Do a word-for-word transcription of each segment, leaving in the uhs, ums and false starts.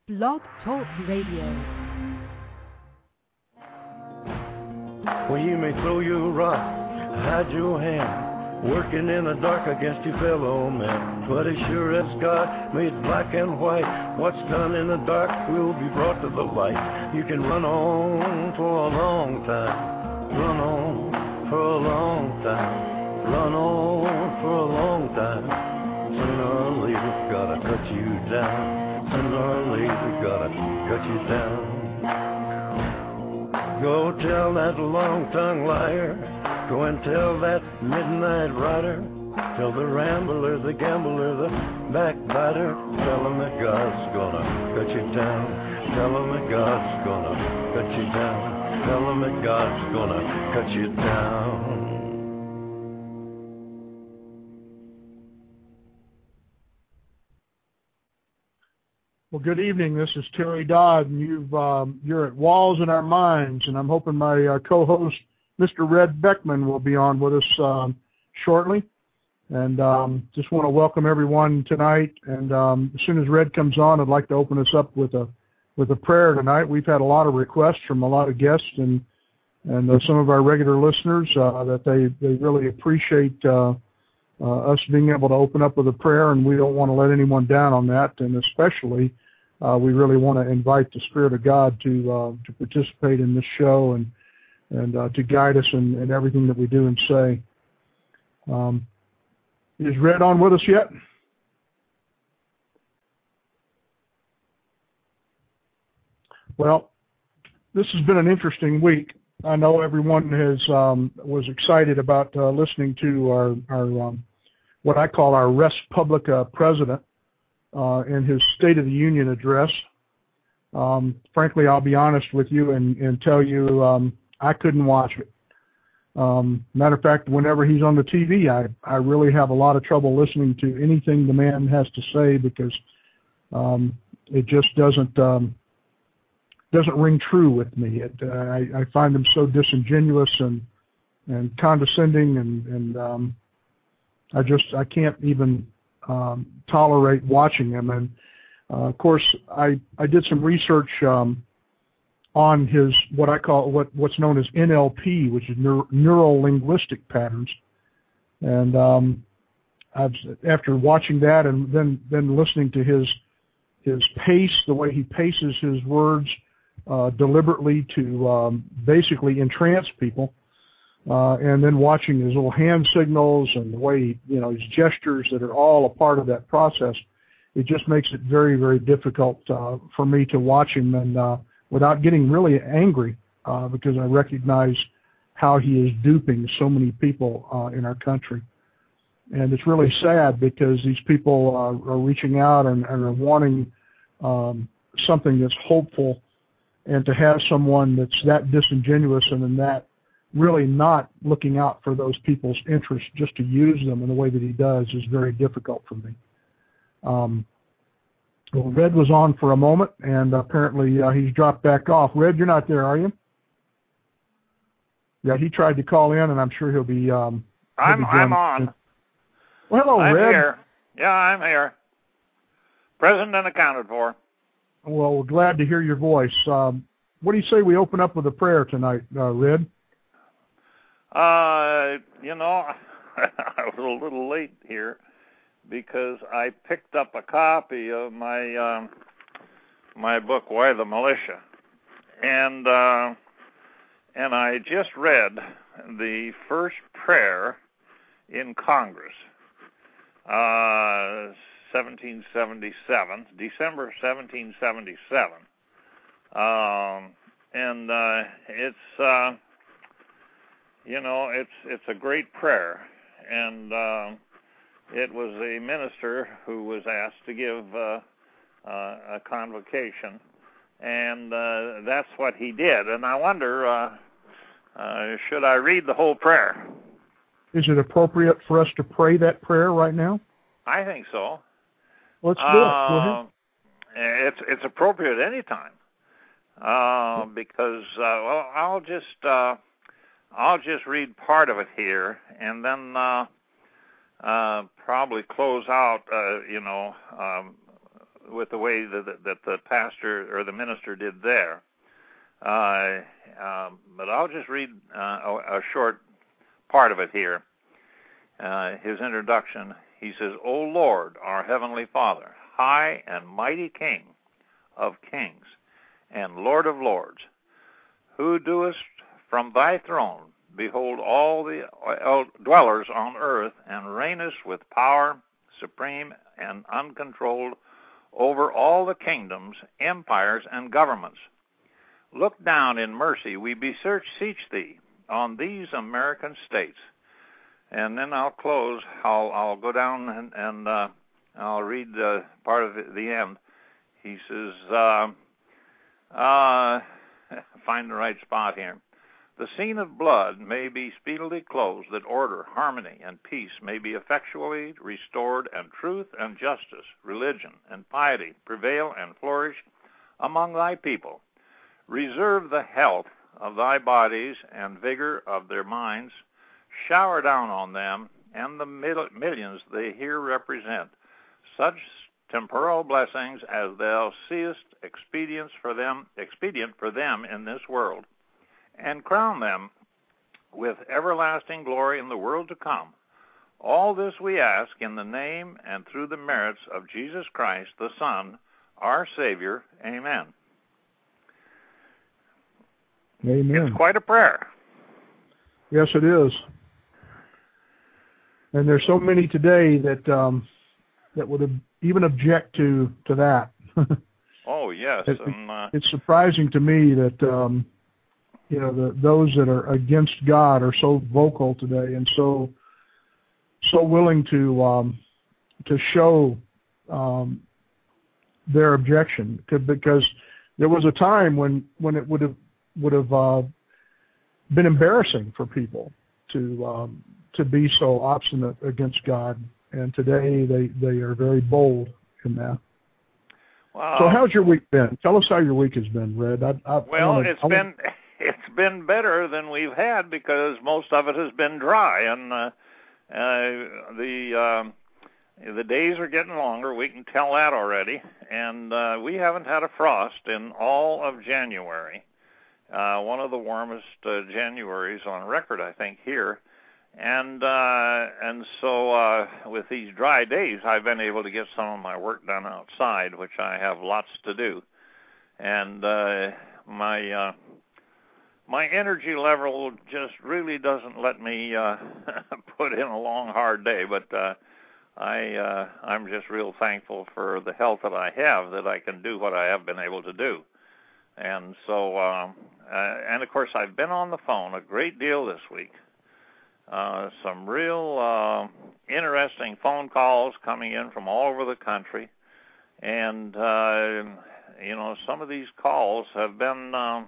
Blog Talk Radio. Well, you may throw your rock, hide your hand, working in the dark against your fellow man. But as sure as God made black and white, what's done in the dark will be brought to the light. You can run on for a long time, run on for a long time, run on for a long time. Sooner or later, gotta cut you down. Sooner or later, gotta cut you down. Go tell that long-tongued liar, go and tell that midnight rider, tell the rambler, the gambler, the backbiter, tell him that God's gonna cut you down, tell him that God's gonna cut you down, tell him that God's gonna cut you down. Well, good evening. This is Terry Dodd, and you've, um, you're at Walls in Our Minds, and I'm hoping my uh, co-host, Mister Red Beckman, will be on with us um, shortly. And um, just want to welcome everyone tonight. And um, as soon as Red comes on, I'd like to open us up with a with a prayer tonight. We've had a lot of requests from a lot of guests and and uh, some of our regular listeners uh, that they, they really appreciate uh, uh, us being able to open up with a prayer, and we don't want to let anyone down on that, and especially Uh, we really want to invite the Spirit of God to uh, to participate in this show and and uh, to guide us in, in everything that we do and say. Um, is Red on with us yet? Well, this has been an interesting week. I know everyone has um, was excited about uh, listening to our our um, what I call our Res Publica president. Uh, in his State of the Union address. Um, frankly, I'll be honest with you and, and tell you um, I couldn't watch it. Um, matter of fact, whenever he's on the T V, I, I really have a lot of trouble listening to anything the man has to say because um, it just doesn't um, doesn't ring true with me. It, uh, I, I find him so disingenuous and and condescending, and, and um, I just I can't even Um, tolerate watching him. And uh, of course, I, I did some research um, on his what I call what what's known as N L P, which is neuro, neural linguistic patterns. And um, I've, after watching that and then then listening to his his pace, the way he paces his words uh, deliberately to um, basically entrance people. Uh, and then watching his little hand signals and the way, you know, his gestures that are all a part of that process, it just makes it very, very difficult uh, for me to watch him and uh, without getting really angry uh, because I recognize how he is duping so many people uh, in our country. And it's really sad because these people uh, are reaching out and, and are wanting um, something that's hopeful, and to have someone that's that disingenuous and in that really not looking out for those people's interests just to use them in the way that he does is very difficult for me. Um, well, Red was on for a moment, and apparently uh, he's dropped back off. Red, you're not there, are you? Yeah, he tried to call in, and I'm sure he'll be... Um, he'll I'm, be I'm on. Well, hello, I'm Red. here. Yeah, I'm here. Present and accounted for. Well, we're glad to hear your voice. Um, what do you say we open up with a prayer tonight, uh, Red? Uh, you know, I was a little late here because I picked up a copy of my um, my book, Why the Militia, and uh, and I just read the first prayer in Congress, uh, seventeen seventy-seven, December seventeen seventy-seven, um, and uh, it's. Uh, You know, it's it's a great prayer, and uh, it was a minister who was asked to give uh, uh, a convocation, and uh, that's what he did. And I wonder, uh, uh, should I read the whole prayer? Is it appropriate for us to pray that prayer right now? I think so. Let's do it. Go ahead. Uh, it's it's appropriate anytime, uh, because uh, well, I'll just. Uh, I'll just read part of it here, and then uh, uh, probably close out, uh, you know, um, with the way that, that the pastor or the minister did there. Uh, um, but I'll just read uh, a, a short part of it here. Uh, his introduction, he says, O Lord, our heavenly Father, high and mighty King of kings and Lord of lords, who doest from thy throne behold all the dwellers on earth, and reignest with power supreme and uncontrolled over all the kingdoms, empires, and governments. Look down in mercy, we beseech thee, on these American states. And then I'll close. I'll, I'll go down and, and uh, I'll read uh, part of the end. He says, uh, uh, find the right spot here. The scene of blood may be speedily closed, that order, harmony, and peace may be effectually restored, and truth and justice, religion and piety prevail and flourish among thy people. Reserve the health of thy bodies and vigor of their minds. Shower down on them and the millions they here represent such temporal blessings as thou seest expedient for them, expedient for them in this world, and crown them with everlasting glory in the world to come. All this we ask in the name and through the merits of Jesus Christ, the Son, our Savior. Amen. Amen. It's quite a prayer. Yes, it is. And there's so many today that um, that would even object to to that. Oh yes, it, and, uh, it's surprising to me that um, you know the, those that are against God are so vocal today and so so willing to um, to show um, their objection, because there was a time when, when it would have would have uh, been embarrassing for people to um, to be so obstinate against God, and today they, they are very bold in that. Wow. So how's your week been? Tell us how your week has been, Red. I, I, well, I wanna, it's I wanna... been it's been better than we've had, because most of it has been dry, and uh, uh, the um, the days are getting longer. We can tell that already, and uh, we haven't had a frost in all of January. Uh, one of the warmest uh, Januaries on record, I think, here. And uh, and so uh, with these dry days, I've been able to get some of my work done outside, which I have lots to do. And uh, my uh, my energy level just really doesn't let me uh, put in a long, hard day. But uh, I uh, I'm just real thankful for the health that I have, that I can do what I have been able to do. And so, um, uh, and of course, I've been on the phone a great deal this week. Uh, some real uh, interesting phone calls coming in from all over the country. And, uh, you know, some of these calls have been, um,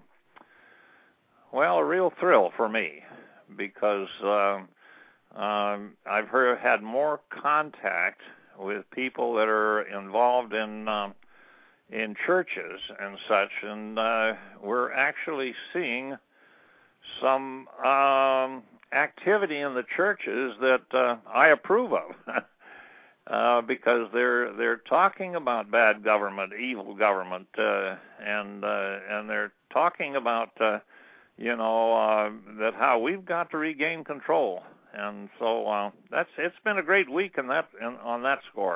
well, a real thrill for me, because uh, um, I've heard, had more contact with people that are involved in um, in churches and such, and uh, we're actually seeing some um, activity in the churches that uh, I approve of, uh, because they're they're talking about bad government, evil government, uh, and uh, and they're talking about uh, you know uh, that how we've got to regain control, and so uh, that's it's been a great week in that in, on that score.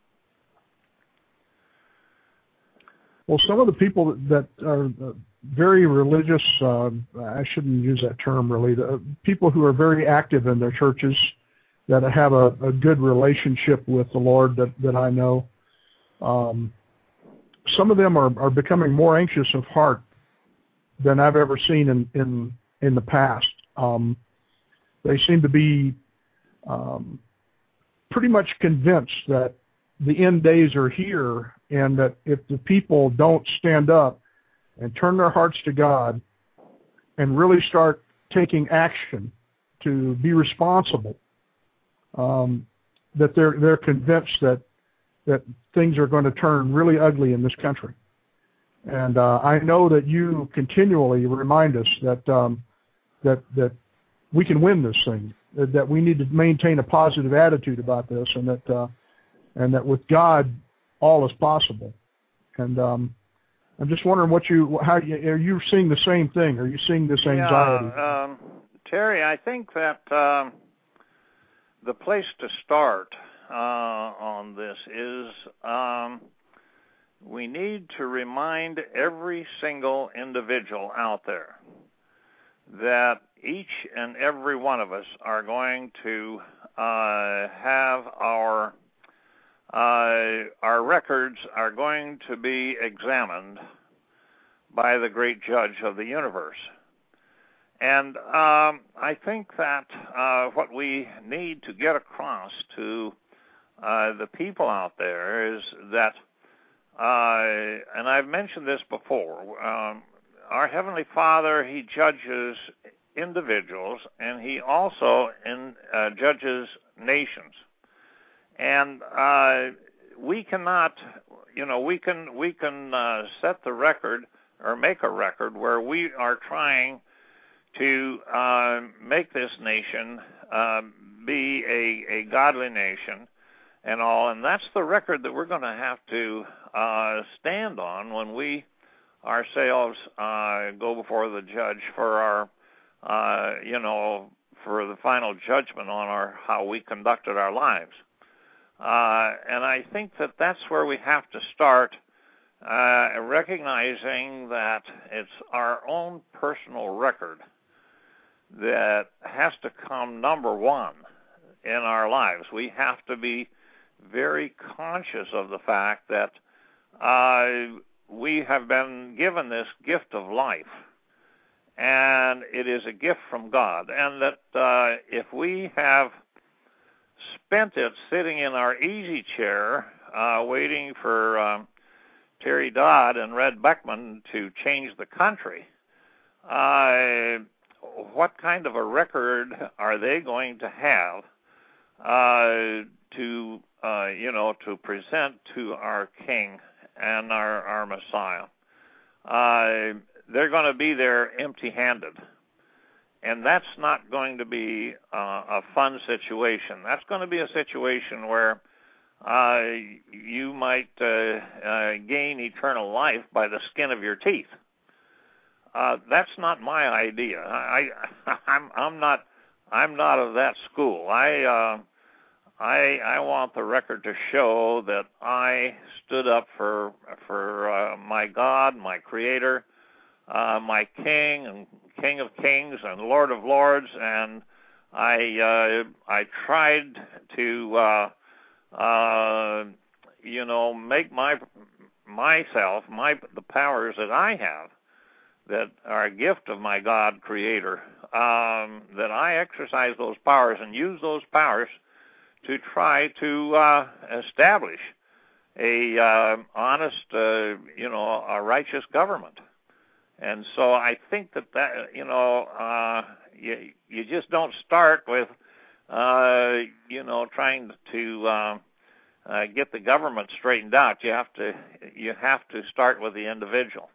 Well, some of the people that are very religious, uh, I shouldn't use that term really, the people who are very active in their churches, that have a, a good relationship with the Lord that, that I know, um, some of them are, are becoming more anxious of heart than I've ever seen in, in, in the past. Um, they seem to be um, pretty much convinced that the end days are here, and that if the people don't stand up and turn their hearts to God and really start taking action to be responsible, um, that they're they're convinced that that things are going to turn really ugly in this country. And uh, I know that you continually remind us that um, that that we can win this thing, that, that we need to maintain a positive attitude about this, and that uh, and that with God all is possible. And um, I'm just wondering what you, how you, are you seeing the same thing? Are you seeing this anxiety? Yeah, um, Terry, I think that um, the place to start uh, on this is um, we need to remind every single individual out there that each and every one of us are going to uh, have our uh, our records are going to be examined by the great judge of the universe. And um, I think that uh, what we need to get across to uh, the people out there is that, uh, and I've mentioned this before, um, our Heavenly Father, He judges individuals, and He also in, uh, judges nations. And uh, we cannot, you know, we can we can uh, set the record or make a record where we are trying to uh, make this nation uh, be a, a godly nation and all, and that's the record that we're going to have to uh, stand on when we ourselves uh, go before the judge for our, uh, you know, for the final judgment on our how we conducted our lives. Uh, and I think that that's where we have to start, uh, recognizing that it's our own personal record that has to come number one in our lives. We have to be very conscious of the fact that uh, we have been given this gift of life, and it is a gift from God, and that uh, if we have spent it sitting in our easy chair uh, waiting for um, Terry Dodd and Red Beckman to change the country, uh, what kind of a record are they going to have uh, to, uh, you know, to present to our King and our, our Messiah? Uh, they're going to be there empty-handed. And that's not going to be uh, a fun situation. That's going to be a situation where uh, you might uh, uh, gain eternal life by the skin of your teeth. Uh, that's not my idea. I, I, I'm, I'm not, I'm not of that school. I, uh, I, I want the record to show that I stood up for, for uh, my God, my Creator, uh, my King, and King of Kings and Lord of Lords, and I, uh, I tried to, uh, uh, you know, make my, myself, my, the powers that I have, that are a gift of my God Creator, um, that I exercise those powers and use those powers to try to uh, establish a uh, honest, uh, you know, a righteous government. And so I think that that you know, uh, you you just don't start with, uh, you know, trying to uh, uh, get the government straightened out. You have to you have to start with the individual.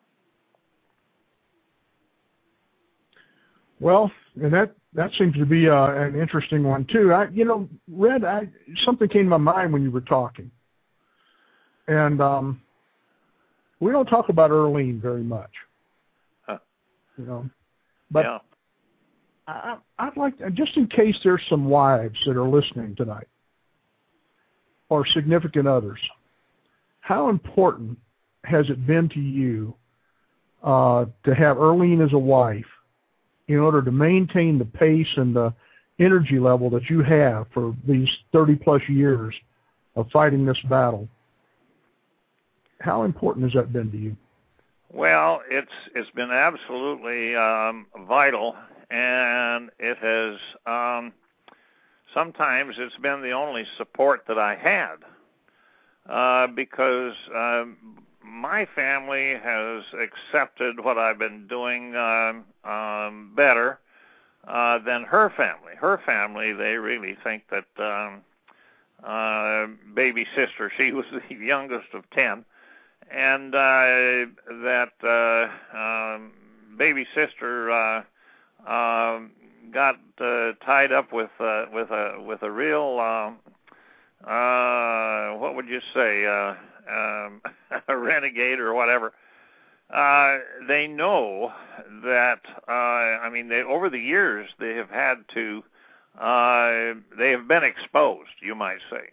Well, and that, that seems to be uh, an interesting one, too. I, you know, Red, I, something came to my mind when you were talking. And um, we don't talk about Earlene very much, huh. you know. But yeah. I, I'd like, to, just in case there's some wives that are listening tonight, or significant others, how important has it been to you uh, to have Earlene as a wife in order to maintain the pace and the energy level that you have for these thirty plus years of fighting this battle? How important has that been to you? Well, it's it's been absolutely um, vital, and it has um, sometimes it's been the only support that I had uh, because um, my family has accepted what I've been doing um, um, better uh, than her family. Her family, they really think that um, uh, baby sister, she was the youngest of ten, and uh, that uh, um, baby sister uh, uh, got uh, tied up with uh, with a with a real uh, uh, what would you say? Uh, um, a renegade or whatever. Uh, they know that, uh, I mean, they, over the years, they have had to, uh, they have been exposed, you might say,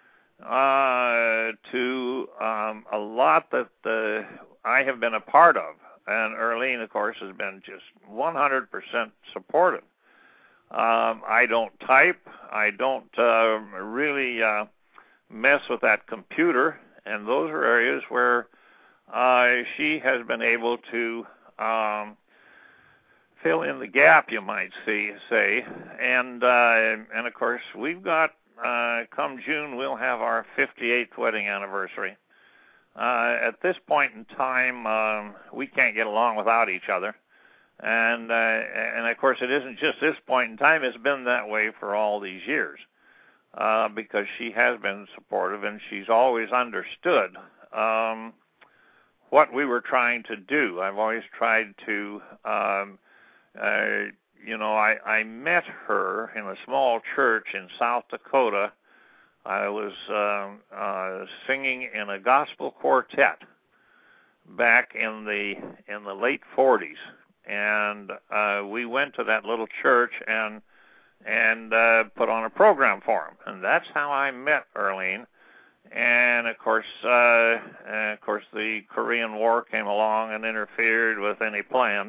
uh, to um, a lot that uh, I have been a part of. And Earlene, of course, has been just one hundred percent supportive. Um, I don't type. I don't uh, really uh, mess with that computer. And those are areas where Uh, she has been able to um, fill in the gap, you might see, say, and uh, and of course we've got uh, come June we'll have our fifty-eighth wedding anniversary. Uh, at this point in time, um, we can't get along without each other, and uh, and of course it isn't just this point in time; it's been that way for all these years, uh, because she has been supportive and she's always understood Um, what we were trying to do. I've always tried to, um, uh, you know, I, I met her in a small church in South Dakota. I was um, uh, singing in a gospel quartet back in the in the late forties, and uh, we went to that little church and and uh, put on a program for them, and that's how I met Earlene. And of course, uh, and of course, the Korean War came along and interfered with any plans.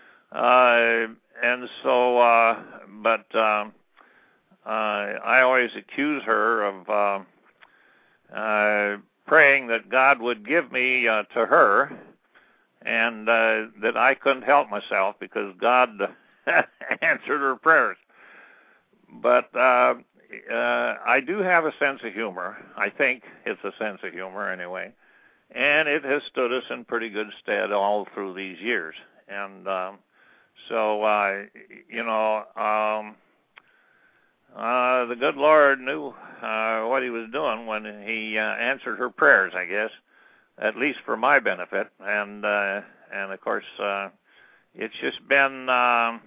Uh, and so, uh, but um, uh, I always accuse her of uh, uh, praying that God would give me uh, to her, and uh, that I couldn't help myself because God answered her prayers. But uh, Uh, I do have a sense of humor. I think it's a sense of humor anyway. And it has stood us in pretty good stead all through these years. And um, so, uh, you know, um, uh, the good Lord knew uh, what he was doing when he uh, answered her prayers, I guess, at least for my benefit. And, uh, and of course, uh, it's just been... Um,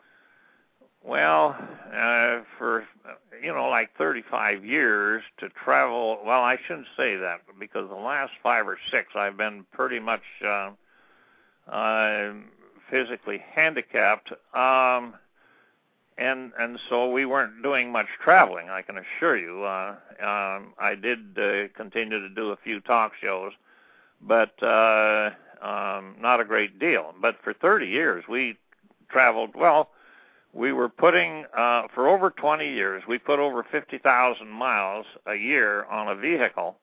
Well, uh, for, you know, like thirty-five years to travel, well, I shouldn't say that, because the last five or six I've been pretty much uh, uh, physically handicapped, um, and and so we weren't doing much traveling, I can assure you. Uh, um, I did uh, continue to do a few talk shows, but uh, um, not a great deal. But for thirty years, we traveled, well, we were putting, uh, for over twenty years, we put over fifty thousand miles a year on a vehicle.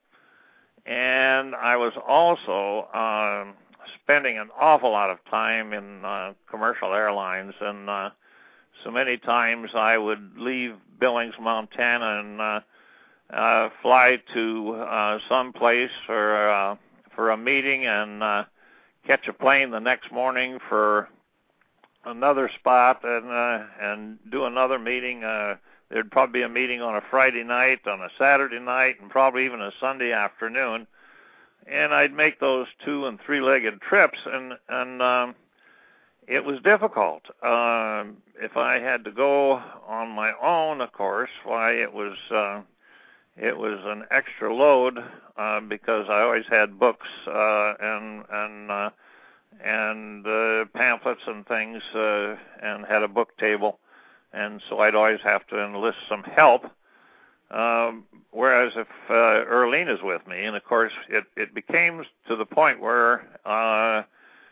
And I was also um, spending an awful lot of time in uh, commercial airlines. And uh, so many times I would leave Billings, Montana, and uh, uh, fly to uh, some place for, uh, for a meeting and uh, catch a plane the next morning for another spot and uh, and do another meeting. Uh, there'd probably be a meeting on a Friday night, on a Saturday night, and probably even a Sunday afternoon. And I'd make those two and three-legged trips, and and um, it was difficult. Um, if I had to go on my own, of course, why it was uh, it was an extra load uh, because I always had books uh, and and uh, and uh, pamphlets and things, uh, and had a book table, and so I'd always have to enlist some help. Um, whereas if uh, Earlene is with me, and of course it, it became to the point where uh,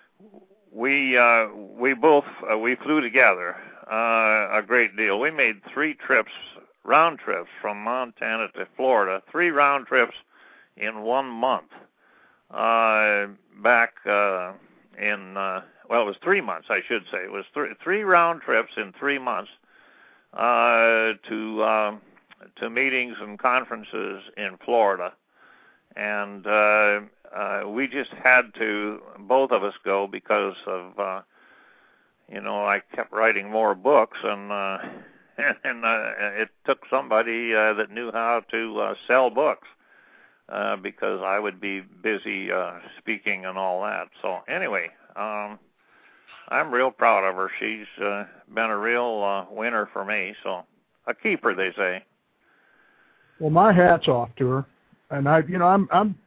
we uh, we both uh, we flew together uh, a great deal. We made three trips, round trips from Montana to Florida, three round trips in one month. Uh, back. Uh, In uh, well, it was three months, I should say. It was th- three round trips in three months uh, to um, to meetings and conferences in Florida, and uh, uh, we just had to, both of us, go because of uh, you know I kept writing more books, and uh, and uh, it took somebody uh, that knew how to uh, sell books. Uh, because I would be busy uh, speaking and all that. So anyway, um, I'm real proud of her. She's uh, been a real uh, winner for me. So a keeper, they say. Well, my hat's off to her, and I, you know, I'm, I'm,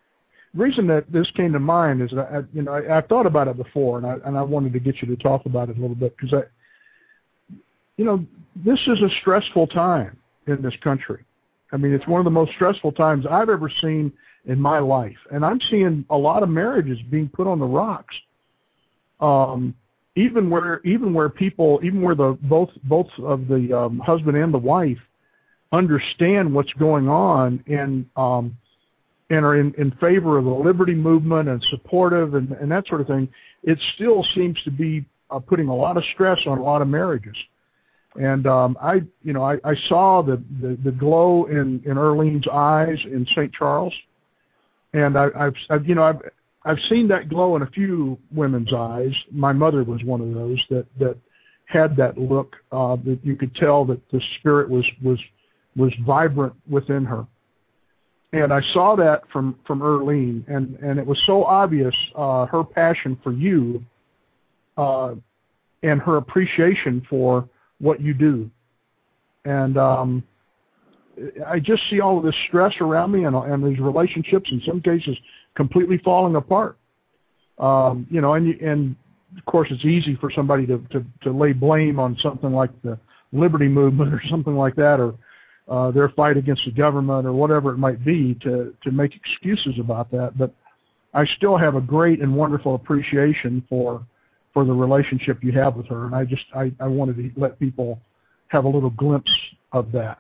reason that this came to mind is that I, you know I, I've thought about it before, and I and I wanted to get you to talk about it a little bit because I, you know, this is a stressful time in this country. I mean, it's one of the most stressful times I've ever seen in my life, and I'm seeing a lot of marriages being put on the rocks. Um, even where even where people, even where the both both of the um, husband and the wife understand what's going on and um, and are in, in favor of the liberty movement and supportive and, and that sort of thing, it still seems to be uh, putting a lot of stress on a lot of marriages. And um, I, you know, I, I saw the, the, the glow in, in Earlene's eyes in Saint Charles, and I, I've, I've, you know, I've, I've seen that glow in a few women's eyes. My mother was one of those that, that had that look uh, that you could tell that the spirit was was was vibrant within her. And I saw that from, from Earlene, and, and it was so obvious, uh, her passion for you uh, and her appreciation for what you do. And um, I just see all of this stress around me and, and these relationships, in some cases, completely falling apart. Um, you know, and, and of course, it's easy for somebody to, to, to lay blame on something like the liberty movement or something like that, or Uh, their fight against the government or whatever it might be to, to make excuses about that. But I still have a great and wonderful appreciation for for the relationship you have with her. And I just, I, I wanted to let people have a little glimpse of that.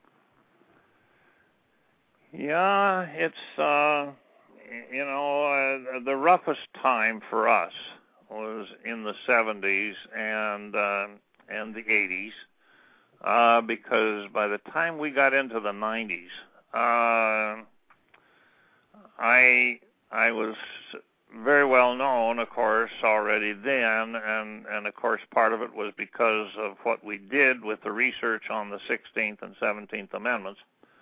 Yeah, it's, uh, you know, uh, the roughest time for us was in the seventies and, uh, and the eighties. Uh, because by the time we got into the nineties, uh, I I was very well known, of course, already then, and, and of course part of it was because of what we did with the research on the sixteenth and seventeenth Amendments.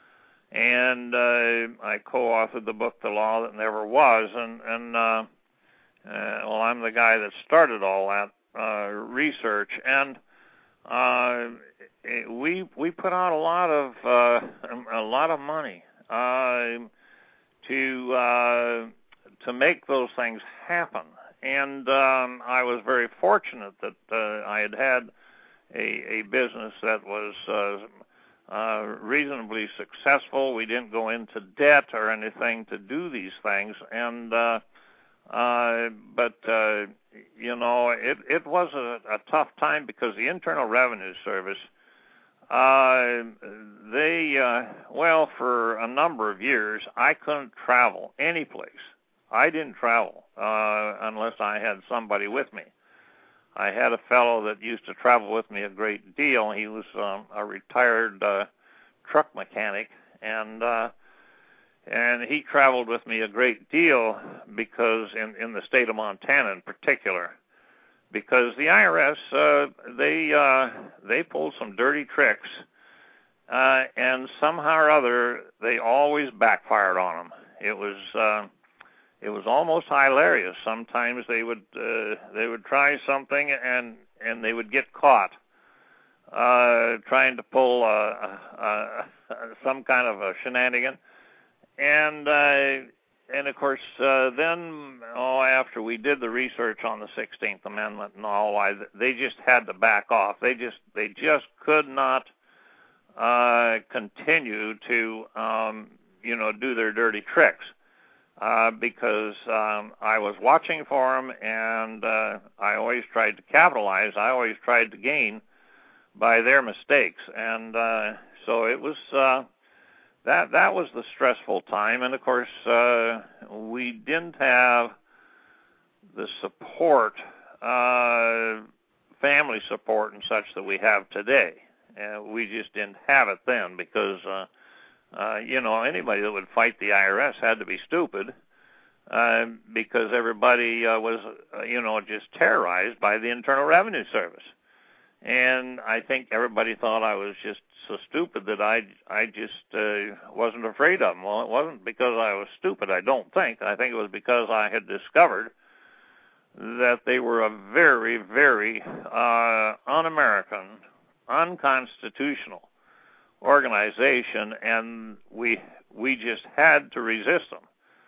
And uh, I co-authored the book, The Law That Never Was, and, and uh, uh, well, I'm the guy that started all that uh, research, and uh, we we put out a lot of uh, a lot of money uh, to uh, to make those things happen, and um, I was very fortunate that uh, I had had a, a business that was uh, uh, reasonably successful. We didn't go into debt or anything to do these things, and uh, uh, but uh, you know it it was a, a tough time because the Internal Revenue Service. Uh, they, uh, well, for a number of years, I couldn't travel any place. I didn't travel, uh, unless I had somebody with me. I had a fellow that used to travel with me a great deal. He was, um, a retired, uh, truck mechanic, and, uh, and he traveled with me a great deal because in, in the state of Montana in particular, because the I R S, uh, they uh, they pulled some dirty tricks, uh, and somehow or other they always backfired on them. It was uh, it was almost hilarious. Sometimes they would uh, they would try something and and they would get caught uh, trying to pull uh, uh, some kind of a shenanigan, and. Uh, And, of course, uh, then, oh, after we did the research on the sixteenth Amendment and all, I, they just had to back off. They just they just could not uh, continue to, um, you know, do their dirty tricks uh, because um, I was watching for them, and uh, I always tried to capitalize. I always tried to gain by their mistakes. And uh, so it was... Uh, That that was the stressful time, and of course uh, we didn't have the support, uh, family support and such that we have today. Uh, we just didn't have it then because, uh, uh, you know, anybody that would fight the I R S had to be stupid uh, because everybody uh, was, uh, you know, just terrorized by the Internal Revenue Service. And I think everybody thought I was just so stupid that I, I just uh, wasn't afraid of them. Well, it wasn't because I was stupid, I don't think. I think it was because I had discovered that they were a very, very uh, un-American, unconstitutional organization, and we we just had to resist them.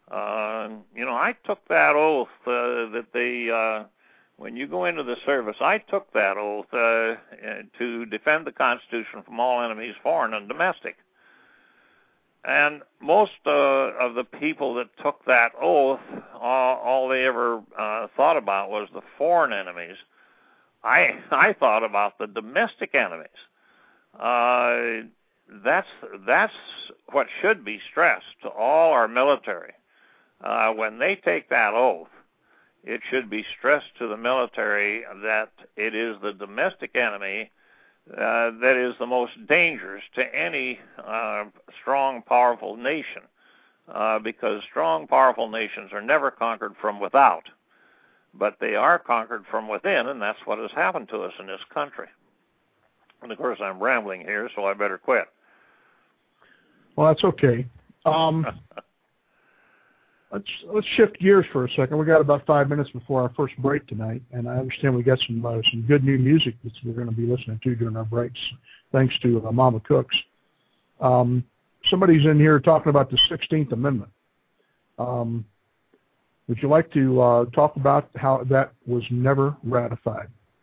Uh, you know, I took that oath uh, that they, uh, when you go into the service, I took that oath uh, to defend the Constitution from all enemies, foreign and domestic. And most uh, of the people that took that oath, all, all they ever uh, thought about was the foreign enemies. I I thought about the domestic enemies. Uh, that's that's what should be stressed to all our military. Uh, when they take that oath, it should be stressed to the military that it is the domestic enemy uh, that is the most dangerous to any uh, strong, powerful nation, uh, because strong, powerful nations are never conquered from without, but they are conquered from within, and that's what has happened to us in this country. And, of course, I'm rambling here, so I better quit. Well, that's okay. Um, let's let's shift gears for a second. We got about five minutes before our first break tonight, and I understand we got some uh, some good new music that we're going to be listening to during our breaks, thanks to uh, Mama Cooks. Um, somebody's in here talking about the sixteenth Amendment. Um, would you like to uh, talk about how that was never ratified?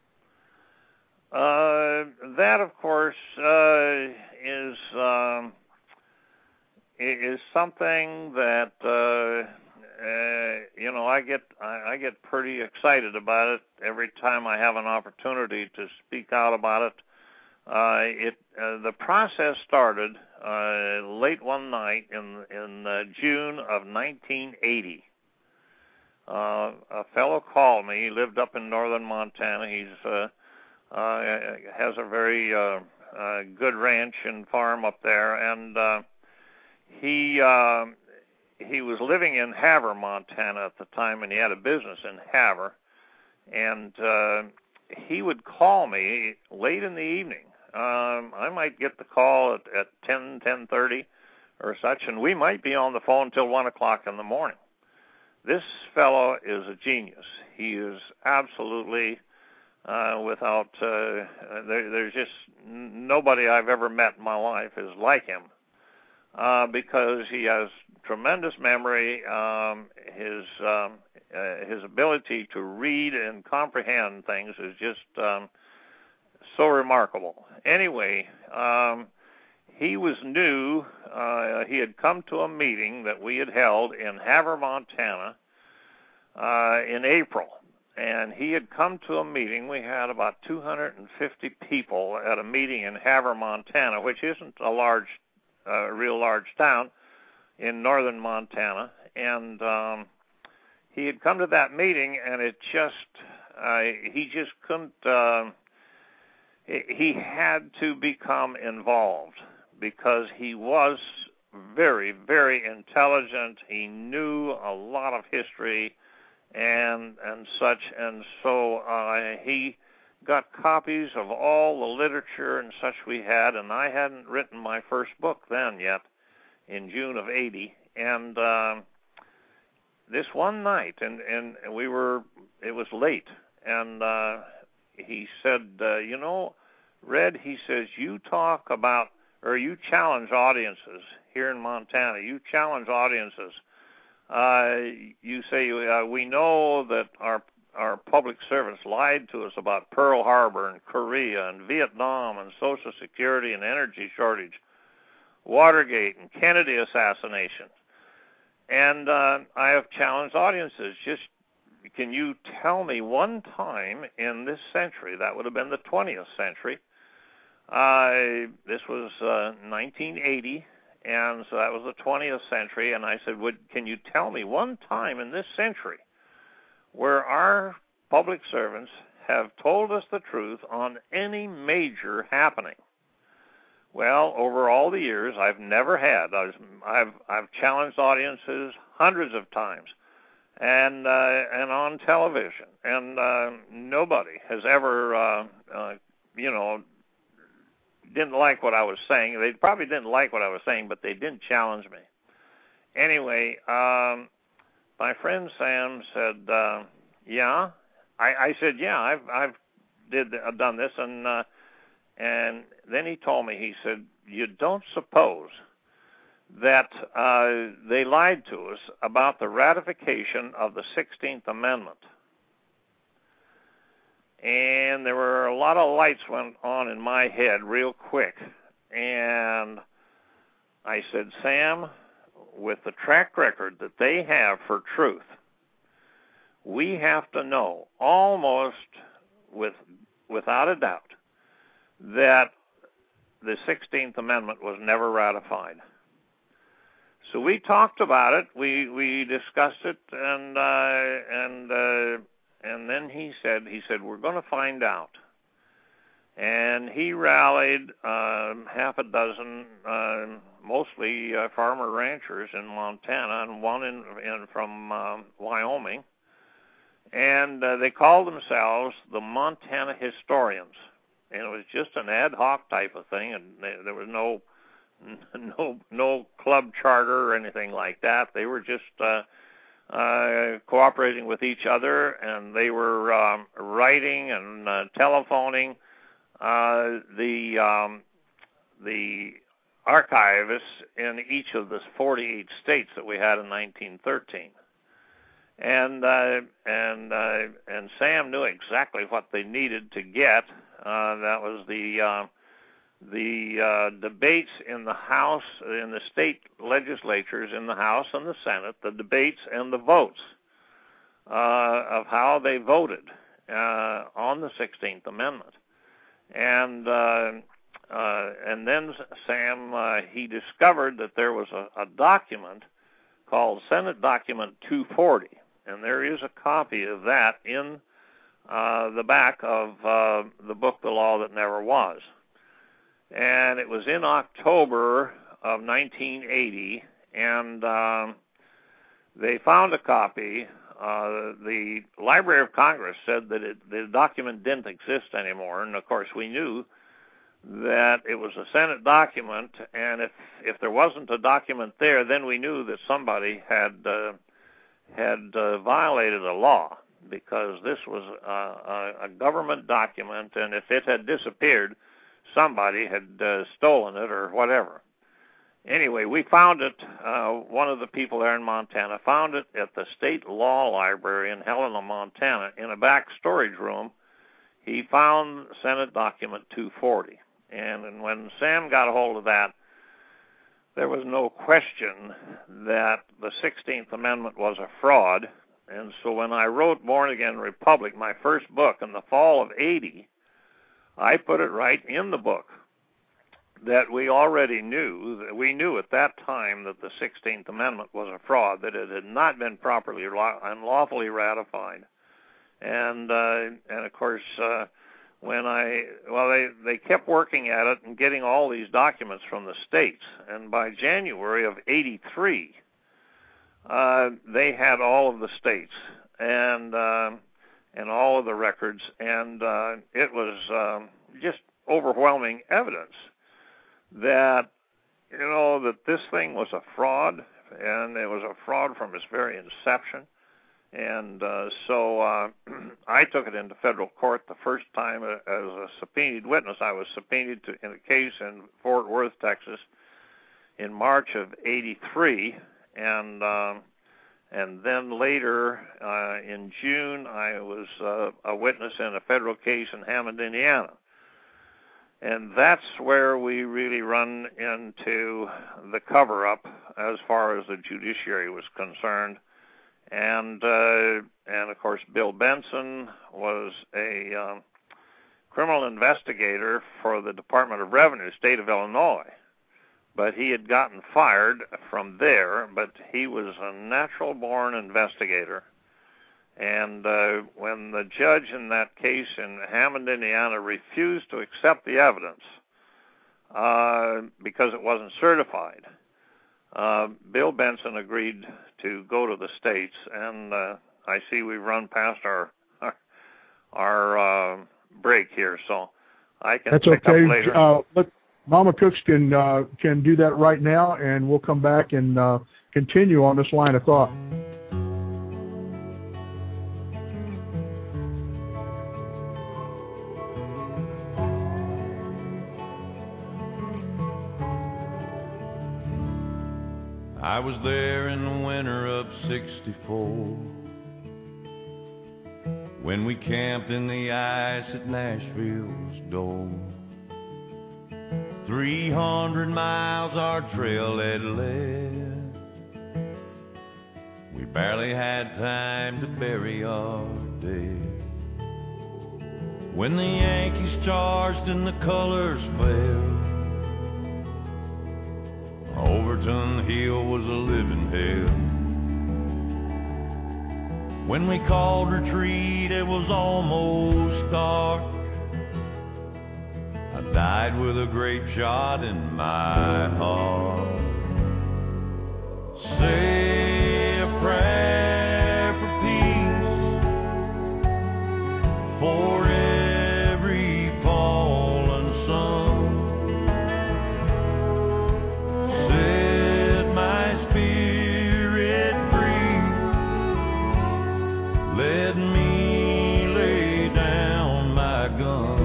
Uh, that, of course, uh, is um, is something that uh, uh, you know I get I, I get pretty excited about it every time I have an opportunity to speak out about it. Uh, it uh, the process started uh, late one night in in uh, June of nineteen eighty. Uh, a fellow called me. He lived up in northern Montana. He's uh, Uh, has a very uh, uh, good ranch and farm up there, and uh, he uh, he was living in Havre, Montana at the time, and he had a business in Havre, and uh, he would call me late in the evening. Um, I might get the call at, at ten, ten thirty or such, and we might be on the phone till one o'clock in the morning. This fellow is a genius. He is absolutely Uh, without, uh, there, there's just nobody I've ever met in my life is like him, uh, because he has tremendous memory. Um, his um, uh, his ability to read and comprehend things is just um, so remarkable. Anyway, um, he was new. Uh, he had come to a meeting that we had held in Havre, Montana, uh, in April. And he had come to a meeting. We had about two hundred fifty people at a meeting in Havre, Montana, which isn't a large, uh, real large town in northern Montana. And um, he had come to that meeting, and it just, uh, he just couldn't, uh, he had to become involved because he was very, very intelligent. He knew a lot of history and and such, and so uh, he got copies of all the literature and such we had, and I hadn't written my first book then yet, in June of eighty, and uh, this one night, and, and we were, it was late, and uh, he said, uh, you know, Red, he says, you talk about, or you challenge audiences here in Montana, you challenge audiences. Uh, you say, uh, we know that our our public servants lied to us about Pearl Harbor and Korea and Vietnam and Social Security and energy shortage, Watergate and Kennedy assassination. And uh, I have challenged audiences, just can you tell me one time in this century, that would have been the twentieth century, uh, this was uh, nineteen eighty, and so that was the twentieth century, and I said, Would, can you tell me one time in this century where our public servants have told us the truth on any major happening? Well, over all the years, I've never had. I was, I've I've challenged audiences hundreds of times, and uh, and on television, and uh, nobody has ever, uh, uh, you know, didn't like what I was saying. They probably didn't like what I was saying, but they didn't challenge me. Anyway, um, my friend Sam said, uh, "Yeah." I, I said, "Yeah, I've I've did I've done this," and uh, and then he told me. He said, "You don't suppose that uh, they lied to us about the ratification of the sixteenth Amendment. And there were a lot of lights went on in my head real quick. And I said, Sam, with the track record that they have for truth, we have to know almost with without a doubt that the sixteenth Amendment was never ratified. So we talked about it, we we discussed it, and uh, and uh, and then he said he said we're going to find out. And he rallied um, half a dozen, uh, mostly uh, farmer ranchers in Montana, and one in, in from uh, Wyoming, and uh, they called themselves the Montana Historians. And it was just an ad hoc type of thing, and they, there was no no no club charter or anything like that. They were just uh, uh, cooperating with each other, and they were um, writing and uh, telephoning uh, the um, the archivists in each of the forty-eight states that we had in nineteen thirteen. And uh, and uh, and Sam knew exactly what they needed to get. Uh, that was the uh, the uh, debates in the House, in the state legislatures, in the House and the Senate, the debates and the votes uh, of how they voted uh, on the sixteenth Amendment. And uh, uh, and then Sam uh, he discovered that there was a, a document called Senate Document two forty. And there is a copy of that in uh, the back of uh, the book, The Law That Never Was. And it was in October of nineteen eighty, and um, they found a copy. Uh, the Library of Congress said that it, the document didn't exist anymore, and of course we knew that it was a Senate document, and if, if there wasn't a document there, then we knew that somebody had... Uh, had uh, violated a law, because this was uh, a, a government document, and if it had disappeared, somebody had uh, stolen it or whatever. Anyway, we found it, uh, one of the people there in Montana found it at the State Law Library in Helena, Montana, in a back storage room. He found Senate Document two forty, and, and when Sam got a hold of that, there was no question that the sixteenth Amendment was a fraud. And so when I wrote Born Again Republic, my first book, in the fall of eighty, I put it right in the book that we already knew, that we knew at that time that the sixteenth Amendment was a fraud, that it had not been properly and lawfully ratified. And, uh, and of course, uh, when I, well, they, they kept working at it and getting all these documents from the states. And by January of eighty-three, uh, they had all of the states and, uh, and all of the records. And uh, it was um, just overwhelming evidence that, you know, that this thing was a fraud, and it was a fraud from its very inception. And uh, so uh, I took it into federal court the first time as a subpoenaed witness. I was subpoenaed to, in a case in Fort Worth, Texas, in March of eighty-three, and uh, and then later uh, in June I was uh, a witness in a federal case in Hammond, Indiana. And that's where we really run into the cover-up as far as the judiciary was concerned. And, uh, and of course, Bill Benson was a um, criminal investigator for the Department of Revenue, state of Illinois. But he had gotten fired from there, but he was a natural-born investigator. And uh, when the judge in that case in Hammond, Indiana, refused to accept the evidence uh, because it wasn't certified, uh, Bill Benson agreed to go to the states. And uh, I see we've run past our our, our uh, break here, so I can That's pick okay. up later. Uh, let, Mama Cooks can uh, can do that right now, and we'll come back and uh, continue on this line of thought. I was there in the winter of sixty-four, when we camped in the ice at Nashville's door. Three hundred miles our trail had led, we barely had time to bury our dead. When the Yankees charged and the colors fell, Overton Hill was a living hell. When we called retreat, it was almost dark. I died with a grape shot in my heart. Say a prayer for peace, for every fallen sun. Set my spirit free, let me lay down my gun.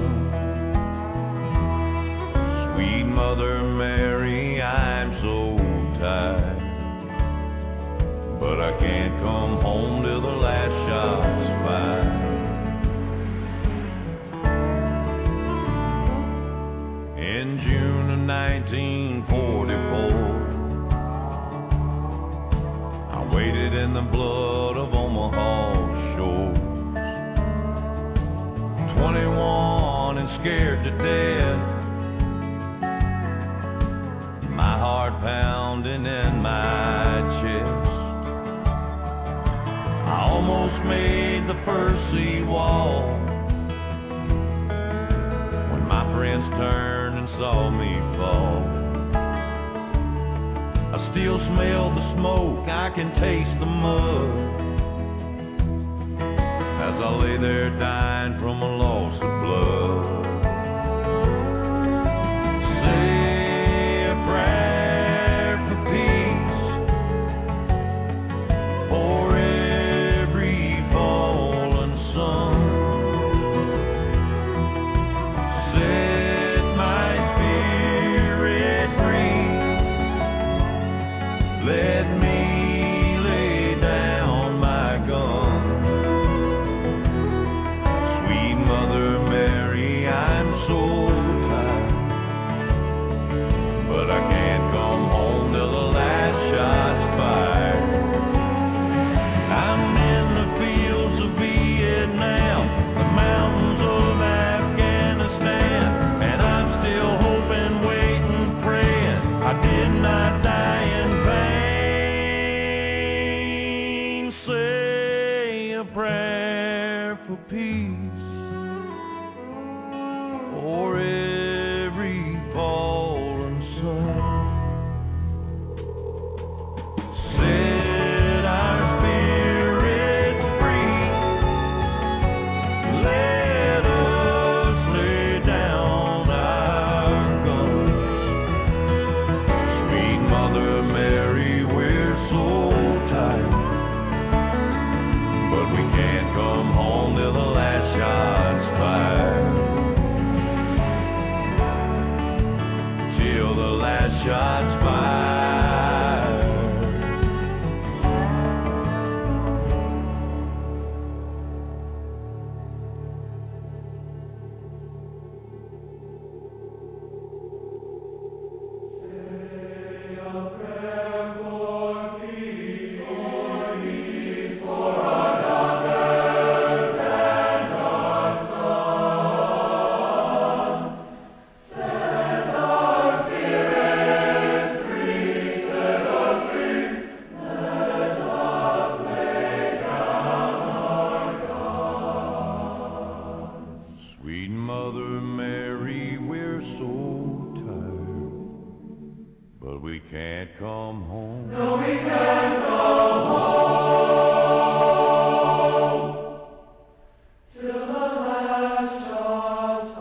Sweet Mother Mary, I'm so tired, but I can't come home till the last shot's fired. In June of nineteen forty-four, I waded in the blood of Omaha's shores. Twenty-one and scared to death, my heart pounding in my chest. I almost made the first seawall when my friends turned and saw me fall. I still smell the smoke, I can taste the mud, as I lay there dying from a loss of blood. Say a prayer for peace, for every fallen son. Set my spirit free, let me lay down my gun. Sweet Mother Mary, I'm so tired, but I can't come home till the last shot's fired. I'm in the fields of Vietnam, the mountains of Afghanistan, and I'm still hoping, waiting, praying I did not die in vain. Say a prayer for peace, for every fallen son. Set our spirits free, let us lay down our guns. Sweet Mother Mary, we're so tired, but we can't come home till the last shot's fired. Till the last shot's fired. Sweet Mother Mary, we're so tired, but we can't come home. No, we can't come home till the last shot's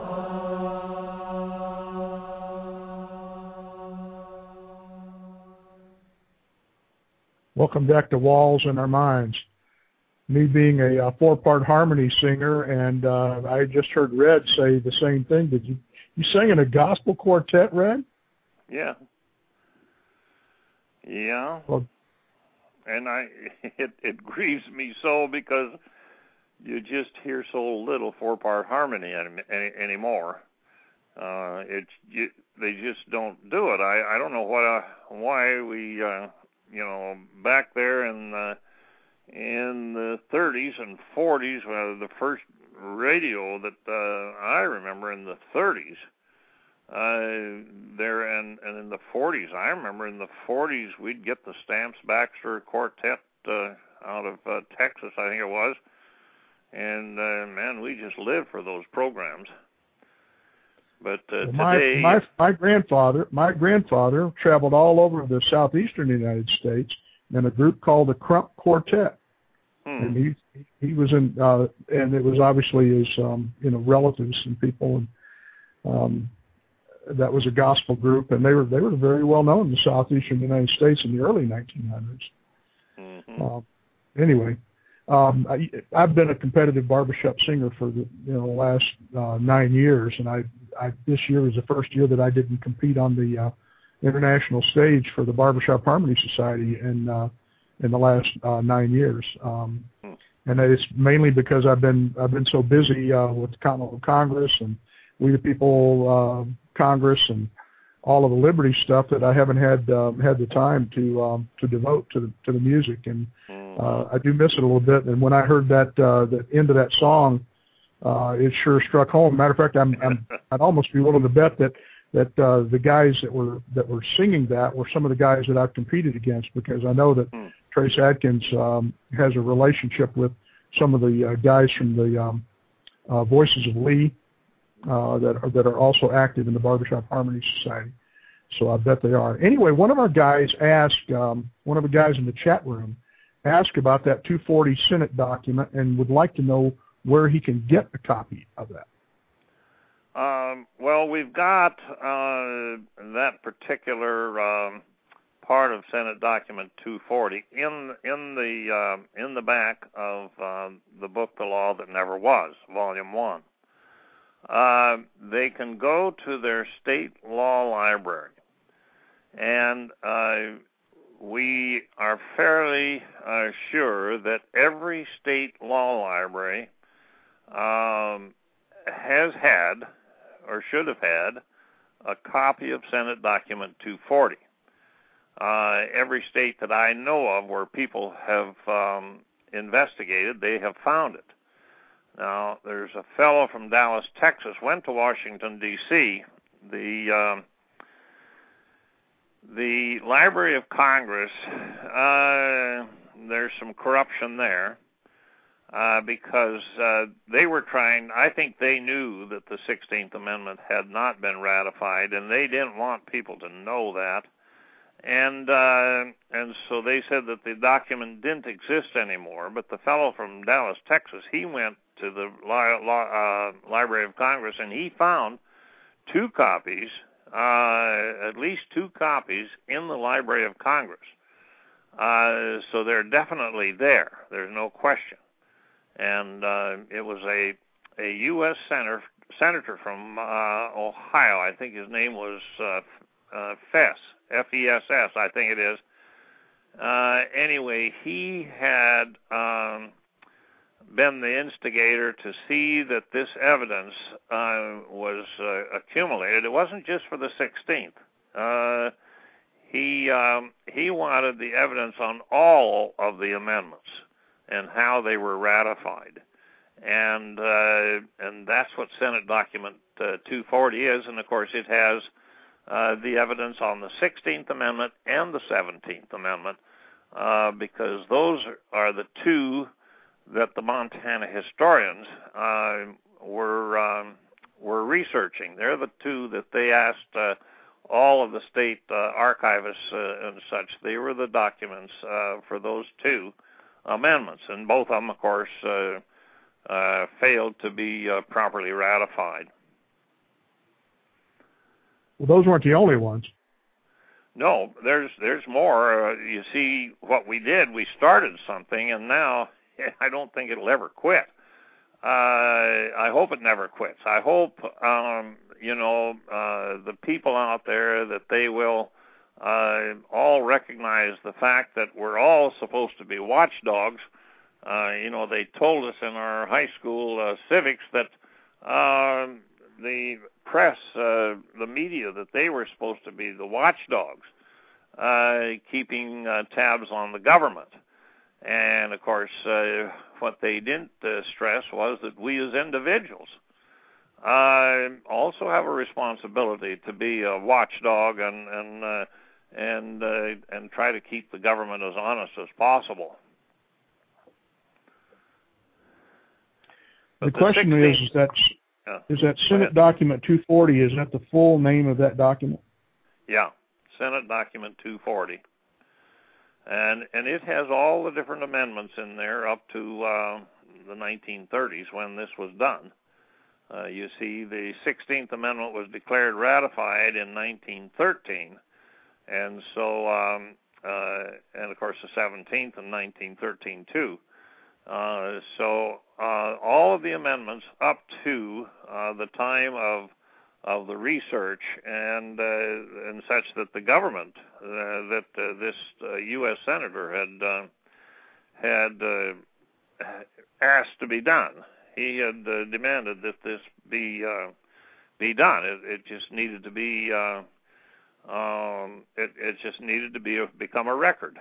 fired. Welcome back to Walls in Our Minds. Me being a, a four-part harmony singer, and uh, I just heard Red say the same thing. Did you you sang in a gospel quartet, Red? Yeah. Yeah. Well, and I it it grieves me so because you just hear so little four-part harmony any, any, anymore. Uh, it's you, they just don't do it. I I don't know what uh, why we uh, you know back there in the in the thirties and forties, uh, the first radio that uh, I remember in the thirties. Uh, there and, and in the forties, I remember in the forties we'd get the Stamps Baxter Quartet uh, out of uh, Texas, I think it was, and uh, man, we just lived for those programs. But uh, my, today, my my grandfather, my grandfather traveled all over the southeastern United States in a group called the Crump Quartet, hmm. and he he was in, uh, and it was obviously his um, you know relatives and people and. Um, That was a gospel group, and they were they were very well known in the southeastern United States in the early nineteen hundreds. Mm-hmm. Uh, anyway, um, I, I've been a competitive barbershop singer for the you know last uh, nine years, and I, I this year was the first year that I didn't compete on the uh, international stage for the Barbershop Harmony Society in uh, in the last uh, nine years. Um, hmm. and it's mainly because I've been I've been so busy uh, with the Continental Congress and We the People uh, Congress and all of the liberty stuff that I haven't had um, had the time to um, to devote to the to the music, and uh, I do miss it a little bit. And when I heard that uh, the end of that song, uh, it sure struck home. Matter of fact, I'm, I'm I'd almost be willing to bet that that uh, the guys that were that were singing that were some of the guys that I've competed against, because I know that Trace Adkins um, has a relationship with some of the uh, guys from the um, uh, Voices of Lee. Uh, that are, that are also active in the Barbershop Harmony Society. So I bet they are. Anyway, one of our guys asked, um, one of the guys in the chat room asked about that two forty Senate document and would like to know where he can get a copy of that. Um, well, we've got uh, that particular um, part of Senate Document two forty in in the uh, in the back of uh, the book, The Law That Never Was, Volume One. Uh, they can go to their state law library, and uh, we are fairly uh, sure that every state law library um, has had, or should have had, a copy of Senate Document two forty. Uh, every state that I know of where people have um, investigated, they have found it. Now, there's a fellow from Dallas, Texas, went to Washington, D C The um, the Library of Congress, uh, there's some corruption there uh, because uh, they were trying, I think they knew that the sixteenth Amendment had not been ratified, and they didn't want people to know that. And uh, and so they said that the document didn't exist anymore. But the fellow from Dallas, Texas, he went to the li- li- uh, Library of Congress, and he found two copies, uh, at least two copies, in the Library of Congress. Uh, so they're definitely there. There's no question. And uh, it was a a U S senator senator from uh, Ohio. I think his name was uh, uh, Fess. F E S S, I think it is. Uh, anyway, he had um, been the instigator to see that this evidence uh, was uh, accumulated. It wasn't just for the sixteenth. Uh, he um, he wanted the evidence on all of the amendments and how they were ratified, and uh, and that's what Senate Document uh, two forty is. And of course, it has Uh, the evidence on the sixteenth Amendment and the seventeenth Amendment, uh, because those are the two that the Montana historians uh, were um, were researching. They're the two that they asked uh, all of the state uh, archivists uh, and such. They were the documents uh, for those two amendments, and both of them, of course, uh, uh, failed to be uh, properly ratified. Well, those weren't the only ones. No, there's there's more. Uh, you see, what we did, we started something, and now I don't think it'll ever quit. Uh, I hope it never quits. I hope, um, you know, uh, the people out there, that they will uh, all recognize the fact that we're all supposed to be watchdogs. Uh, you know, they told us in our high school uh, civics that uh, the press, uh, the media, that they were supposed to be the watchdogs, uh, keeping uh, tabs on the government. And, of course, uh, what they didn't uh, stress was that we as individuals uh, also have a responsibility to be a watchdog and and uh, and uh, and try to keep the government as honest as possible. The, the question is, is that yeah. is that Senate Document two forty? Is that the full name of that document? Yeah, Senate Document two forty, and and it has all the different amendments in there up to uh, the nineteen thirties when this was done. Uh, you see, the sixteenth Amendment was declared ratified in nineteen thirteen, and so, um, uh, and of course the seventeenth in nineteen thirteen too. Uh, so uh, all of the amendments up to uh, the time of of the research and uh, and such that the government uh, that uh, this uh, U S senator had uh, had uh, asked to be done. He had uh, demanded that this be uh, be done. It, it just needed to be. Uh, um, it, it just needed to be a, become a record.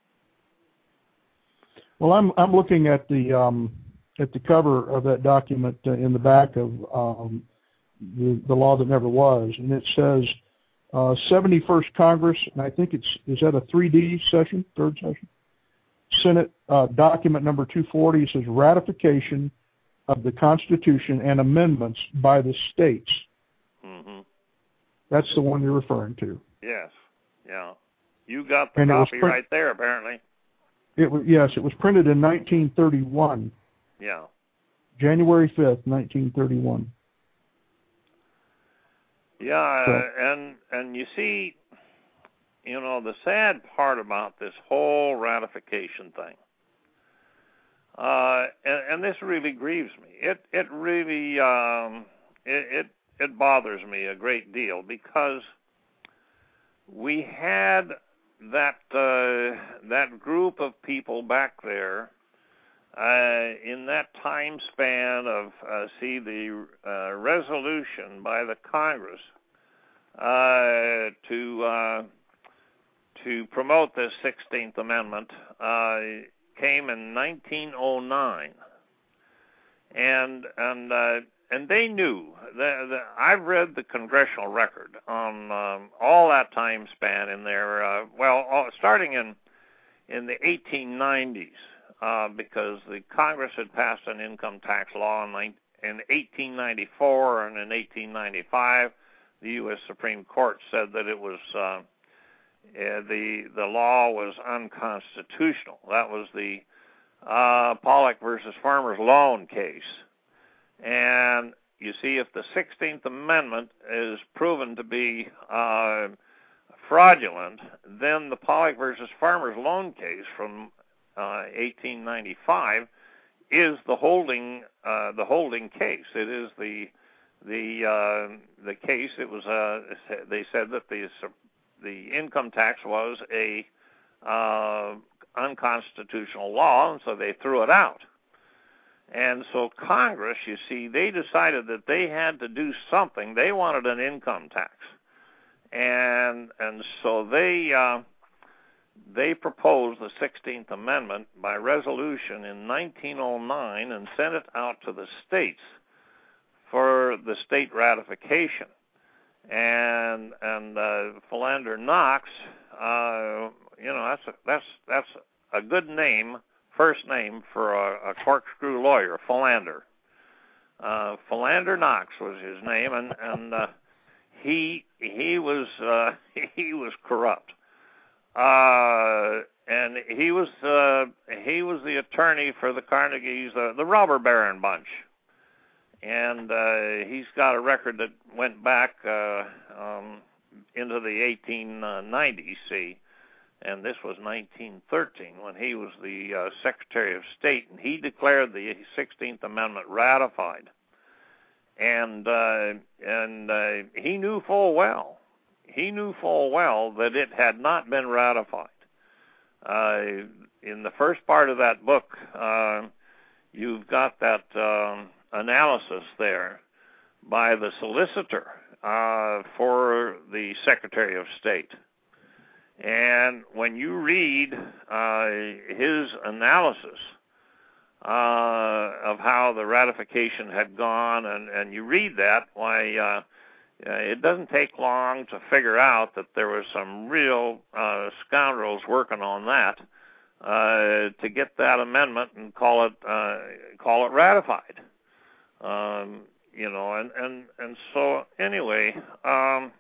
Well, I'm I'm looking at the um, at the cover of that document uh, in the back of um, the the law that never was, and it says uh, seventy-first Congress, and I think it's is that a three D session, third session, Senate uh, document number two forty. It says ratification of the Constitution and amendments by the states. Mm-hmm. That's the one you're referring to. Yes. Yeah. You got the and copy print- right there, apparently. It was, yes, it was printed in nineteen thirty-one. Yeah. January fifth, nineteen thirty-one. Yeah, so. uh, and and you see, you know, the sad part about this whole ratification thing, uh, and, and this really grieves me. It it really um, it, it it bothers me a great deal because we had that uh, that group of people back there uh, in that time span of uh, see the uh, resolution by the Congress uh, to uh, to promote this sixteenth Amendment uh, came in nineteen oh nine, and and uh, and they knew. The, the, I've read the congressional record on um, all that time span in there. Uh, well, all, starting in in the eighteen nineties, uh, because the Congress had passed an income tax law in, in eighteen ninety-four, and in eighteen ninety-five, the U S Supreme Court said that it was uh, uh, the the law was unconstitutional. That was the uh, Pollock versus Farmers Loan case. And you see, if the sixteenth Amendment is proven to be uh, fraudulent, then the Pollock versus Farmers Loan case from uh, eighteen ninety-five is the holding uh, the holding case. It is the the uh, the case. It was uh, they said that the the income tax was a uh, unconstitutional law, and so they threw it out. And so Congress, you see, they decided that they had to do something. They wanted an income tax, and and so they uh, they proposed the sixteenth Amendment by resolution in nineteen oh nine and sent it out to the states for the state ratification. And and uh, Philander Knox, uh, you know, that's a, that's that's a good name. First name for a, a corkscrew lawyer, Philander. Uh, Philander Knox was his name, and and uh, he he was uh, he was corrupt, uh, and he was uh, he was the attorney for the Carnegies, uh, the robber baron bunch, and uh, he's got a record that went back uh, um, into the eighteen nineties. See. And this was nineteen thirteen when he was the uh, Secretary of State, and he declared the sixteenth Amendment ratified. And uh, and uh, he knew full well, he knew full well that it had not been ratified. Uh, in the first part of that book, uh, you've got that um, analysis there by the solicitor uh, for the Secretary of State. And when you read uh, his analysis uh, of how the ratification had gone, and, and you read that, why, uh, it doesn't take long to figure out that there was some real uh, scoundrels working on that uh, to get that amendment and call it uh, call it ratified. Um, you know, and, and, and so anyway, um,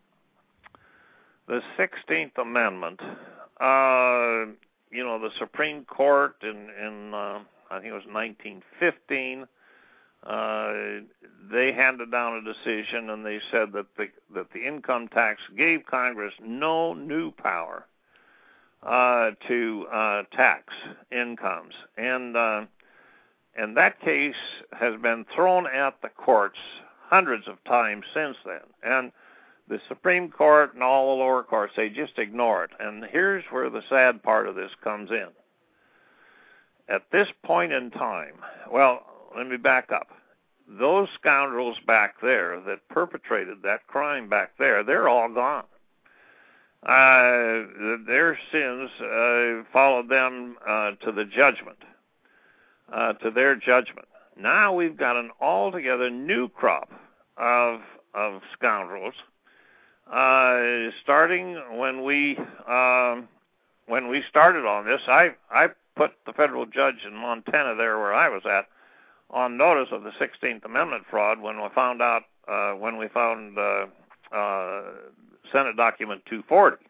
the sixteenth Amendment, uh, you know, the Supreme Court in, in uh, I think it was nineteen fifteen, uh, they handed down a decision and they said that the, that the income tax gave Congress no new power uh, to uh, tax incomes. And, uh, and that case has been thrown at the courts hundreds of times since then. And the Supreme Court and all the lower courts, they just ignore it. And here's where the sad part of this comes in. At this point in time, well, let me back up. Those scoundrels back there that perpetrated that crime back there, they're all gone. Uh, their sins uh, followed them uh, to the judgment, uh, to their judgment. Now we've got an altogether new crop of of scoundrels. Uh, starting when we um, when we started on this, I I put the federal judge in Montana there where I was at on notice of the sixteenth Amendment fraud when we found out uh, when we found uh, uh, Senate Document two forty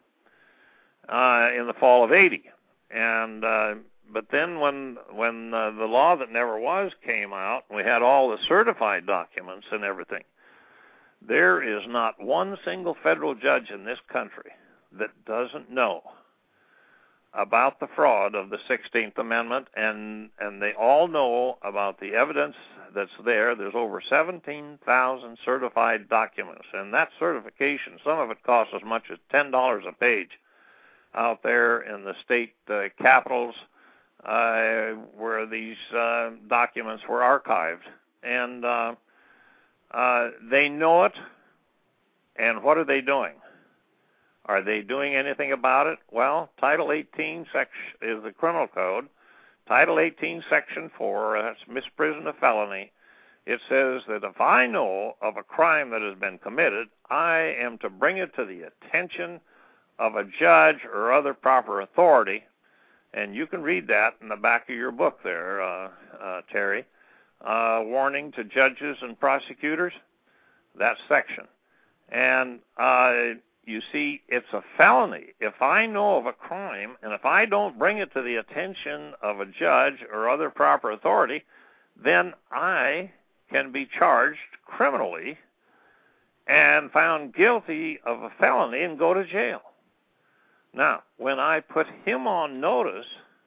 uh, in the fall of eighty, and uh, but then when when uh, the law that never was came out, we had all the certified documents and everything. There is not one single federal judge in this country that doesn't know about the fraud of the sixteenth Amendment, and, and they all know about the evidence that's there. There's over seventeen thousand certified documents, and that certification, some of it costs as much as ten dollars a page out there in the state uh, capitals uh, where these uh, documents were archived. And uh, Uh, they know it, and what are they doing? Are they doing anything about it? Well, Title eighteen section is the criminal code. Title eighteen, Section four, that's misprision of felony. It says that if I know of a crime that has been committed, I am to bring it to the attention of a judge or other proper authority. And you can read that in the back of your book there, uh, uh, Terry. Uh, warning to judges and prosecutors, that section. And uh, you see, it's a felony. If I know of a crime, and if I don't bring it to the attention of a judge or other proper authority, then I can be charged criminally and found guilty of a felony and go to jail. Now, when I put him on notice,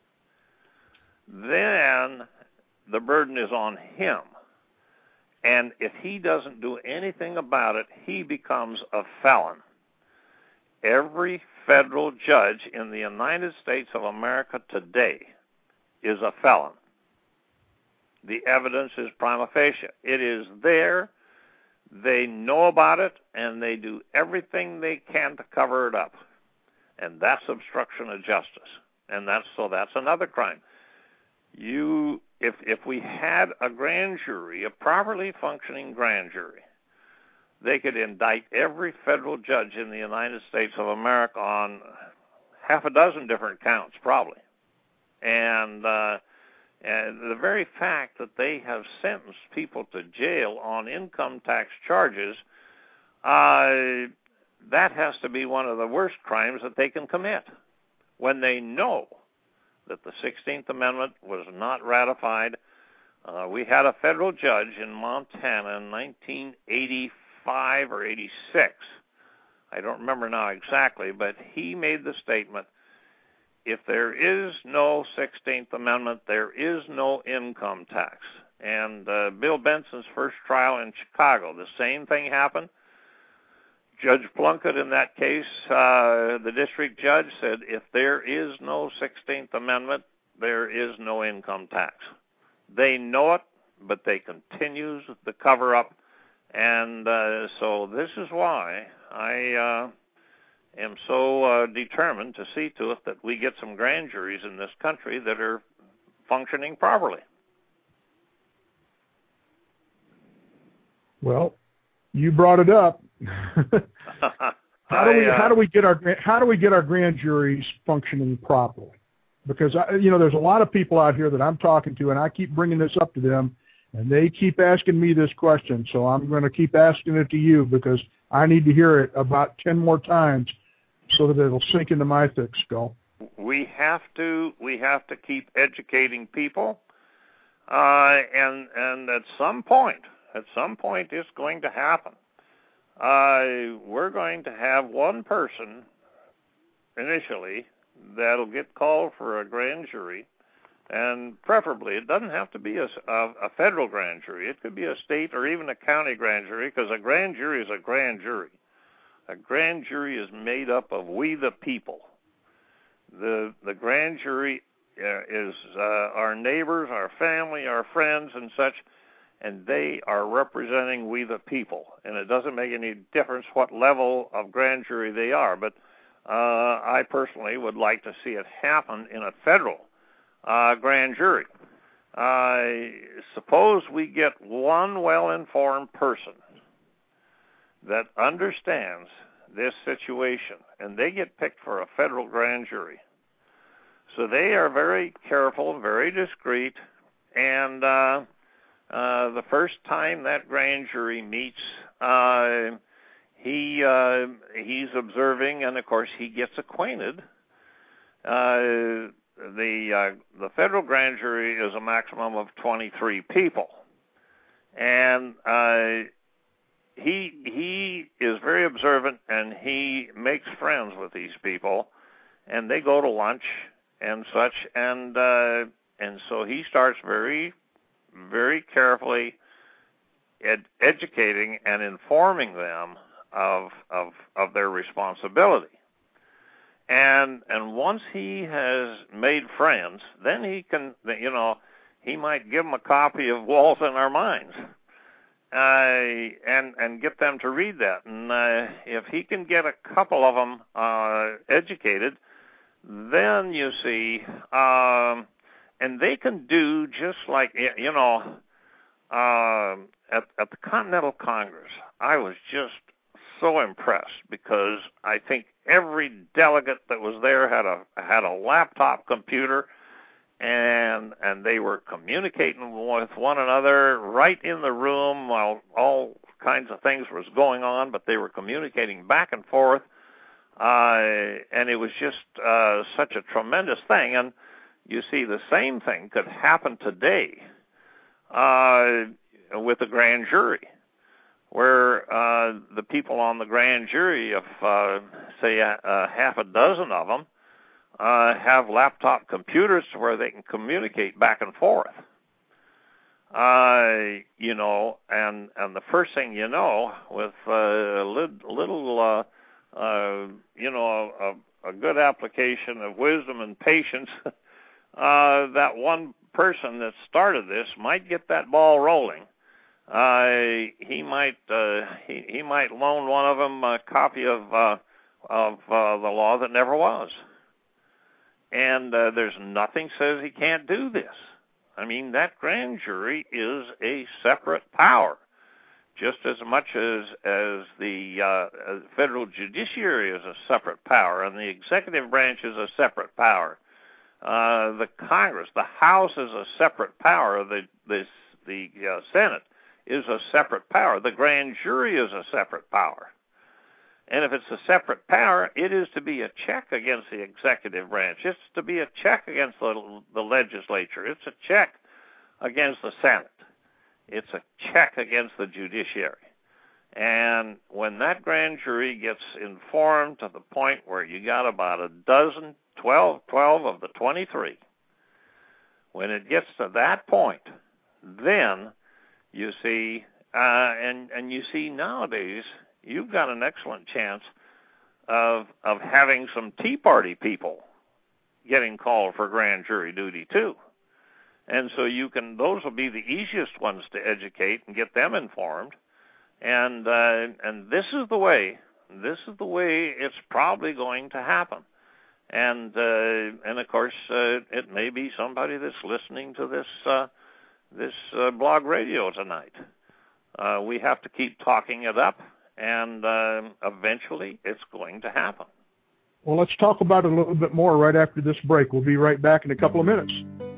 then the burden is on him. And if he doesn't do anything about it, he becomes a felon. Every federal judge in the United States of America today is a felon. The evidence is prima facie. It is there. They know about it, and they do everything they can to cover it up. And that's obstruction of justice. And that's so that's another crime. You If if we had a grand jury, a properly functioning grand jury, they could indict every federal judge in the United States of America on half a dozen different counts, probably. And, uh, and the very fact that they have sentenced people to jail on income tax charges, uh, that has to be one of the worst crimes that they can commit when they know that the sixteenth Amendment was not ratified. Uh, we had a federal judge in Montana in nineteen eighty-five or eighty-six. I don't remember now exactly, but he made the statement, if there is no sixteenth Amendment, there is no income tax. And uh, Bill Benson's first trial in Chicago, the same thing happened. Judge Plunkett in that case, uh, the district judge said, if there is no sixteenth Amendment, there is no income tax. They know it, but they continue the cover-up. And uh, so this is why I uh, am so uh, determined to see to it that we get some grand juries in this country that are functioning properly. Well, you brought it up. how do we I, uh, how do we get our how do we get our grand juries functioning properly? Because I, you know, there's a lot of people out here that I'm talking to, and I keep bringing this up to them, and they keep asking me this question. So I'm going to keep asking it to you because I need to hear it about ten more times so that it'll sink into my thick skull. We have to we have to keep educating people, uh, and and at some point, at some point, it's going to happen. Uh, we're going to have one person initially that'll get called for a grand jury, and preferably it doesn't have to be a, a, a federal grand jury. It could be a state or even a county grand jury, because a grand jury is a grand jury. A grand jury is made up of we the people. The the grand jury uh, is uh, our neighbors, our family, our friends, and such, and they are representing we the people. And it doesn't make any difference what level of grand jury they are. But uh, I personally would like to see it happen in a federal uh, grand jury. Uh, suppose we get one well-informed person that understands this situation, and they get picked for a federal grand jury. So they are very careful, very discreet, and uh, uh, the first time that grand jury meets, uh, he uh, he's observing, and of course he gets acquainted. Uh, the uh, the federal grand jury is a maximum of twenty-three people, and uh, he he is very observant, and he makes friends with these people, and they go to lunch and such, and uh, and so he starts very, very carefully ed- educating and informing them of of of their responsibility. And and once he has made friends, then he can, you know, he might give them a copy of Walls in Our Minds, uh, and and get them to read that. And uh, if he can get a couple of them uh, educated, then you see, um, and they can do just like, you know, uh, at, at the Continental Congress, I was just so impressed because I think every delegate that was there had a had a laptop computer, and and they were communicating with one another right in the room while all kinds of things was going on, but they were communicating back and forth. Uh, and it was just uh, such a tremendous thing. And you see, the same thing could happen today uh, with the grand jury, where uh, the people on the grand jury, if, uh, say, uh, half a dozen of them, uh, have laptop computers where they can communicate back and forth. Uh, you know, and, and the first thing you know, with uh, a little... little uh, Uh, you know, a, a good application of wisdom and patience, uh, that one person that started this might get that ball rolling. Uh, he might uh, he, he might loan one of them a copy of uh, of uh, the law that never was, and uh, there's nothing says he can't do this. I mean, that grand jury is a separate power, just as much as as the uh, federal judiciary is a separate power, and the executive branch is a separate power. Uh, the Congress, the House, is a separate power. The the the uh, Senate is a separate power. The grand jury is a separate power. And if it's a separate power, it is to be a check against the executive branch. It's to be a check against the, the legislature. It's a check against the Senate. It's a check against the judiciary. And when that grand jury gets informed to the point where you got about a dozen, twelve, twelve of the twenty-three, when it gets to that point, then you see, uh, and, and you see nowadays you've got an excellent chance of of having some Tea Party people getting called for grand jury duty too. And so you can, those will be the easiest ones to educate and get them informed. And uh, and this is the way, this is the way it's probably going to happen. And uh, and of course, uh, it may be somebody that's listening to this uh, this uh, blog radio tonight. Uh, we have to keep talking it up, and uh, eventually it's going to happen. Well, let's talk about it a little bit more right after this break. We'll be right back in a couple of minutes.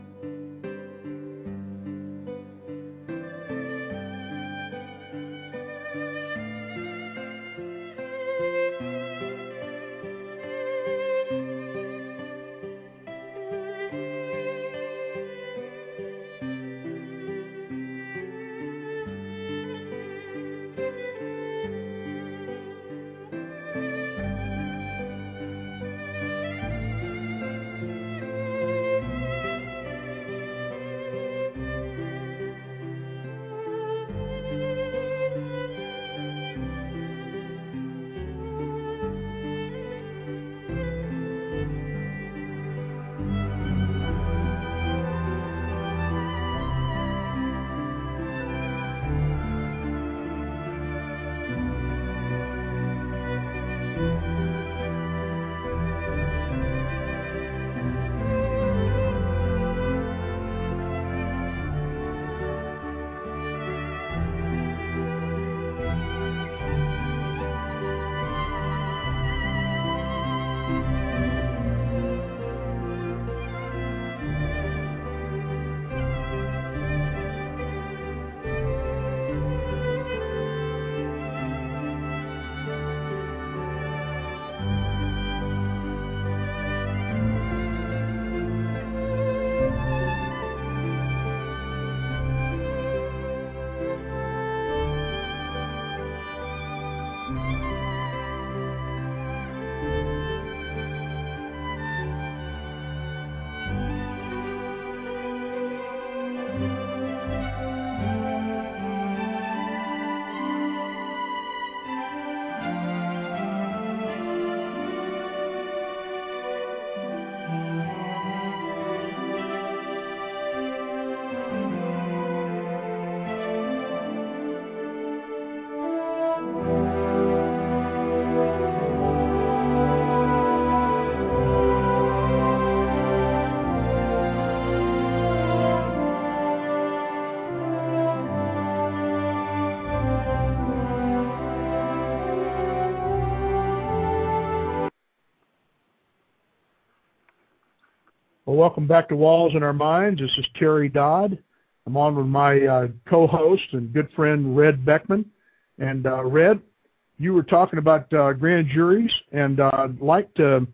Well, welcome back to Walls in Our Minds. This is Terry Dodd. I'm on with my uh, co-host and good friend, Red Beckman. And uh, Red, you were talking about uh, grand juries, and uh, I'd like to,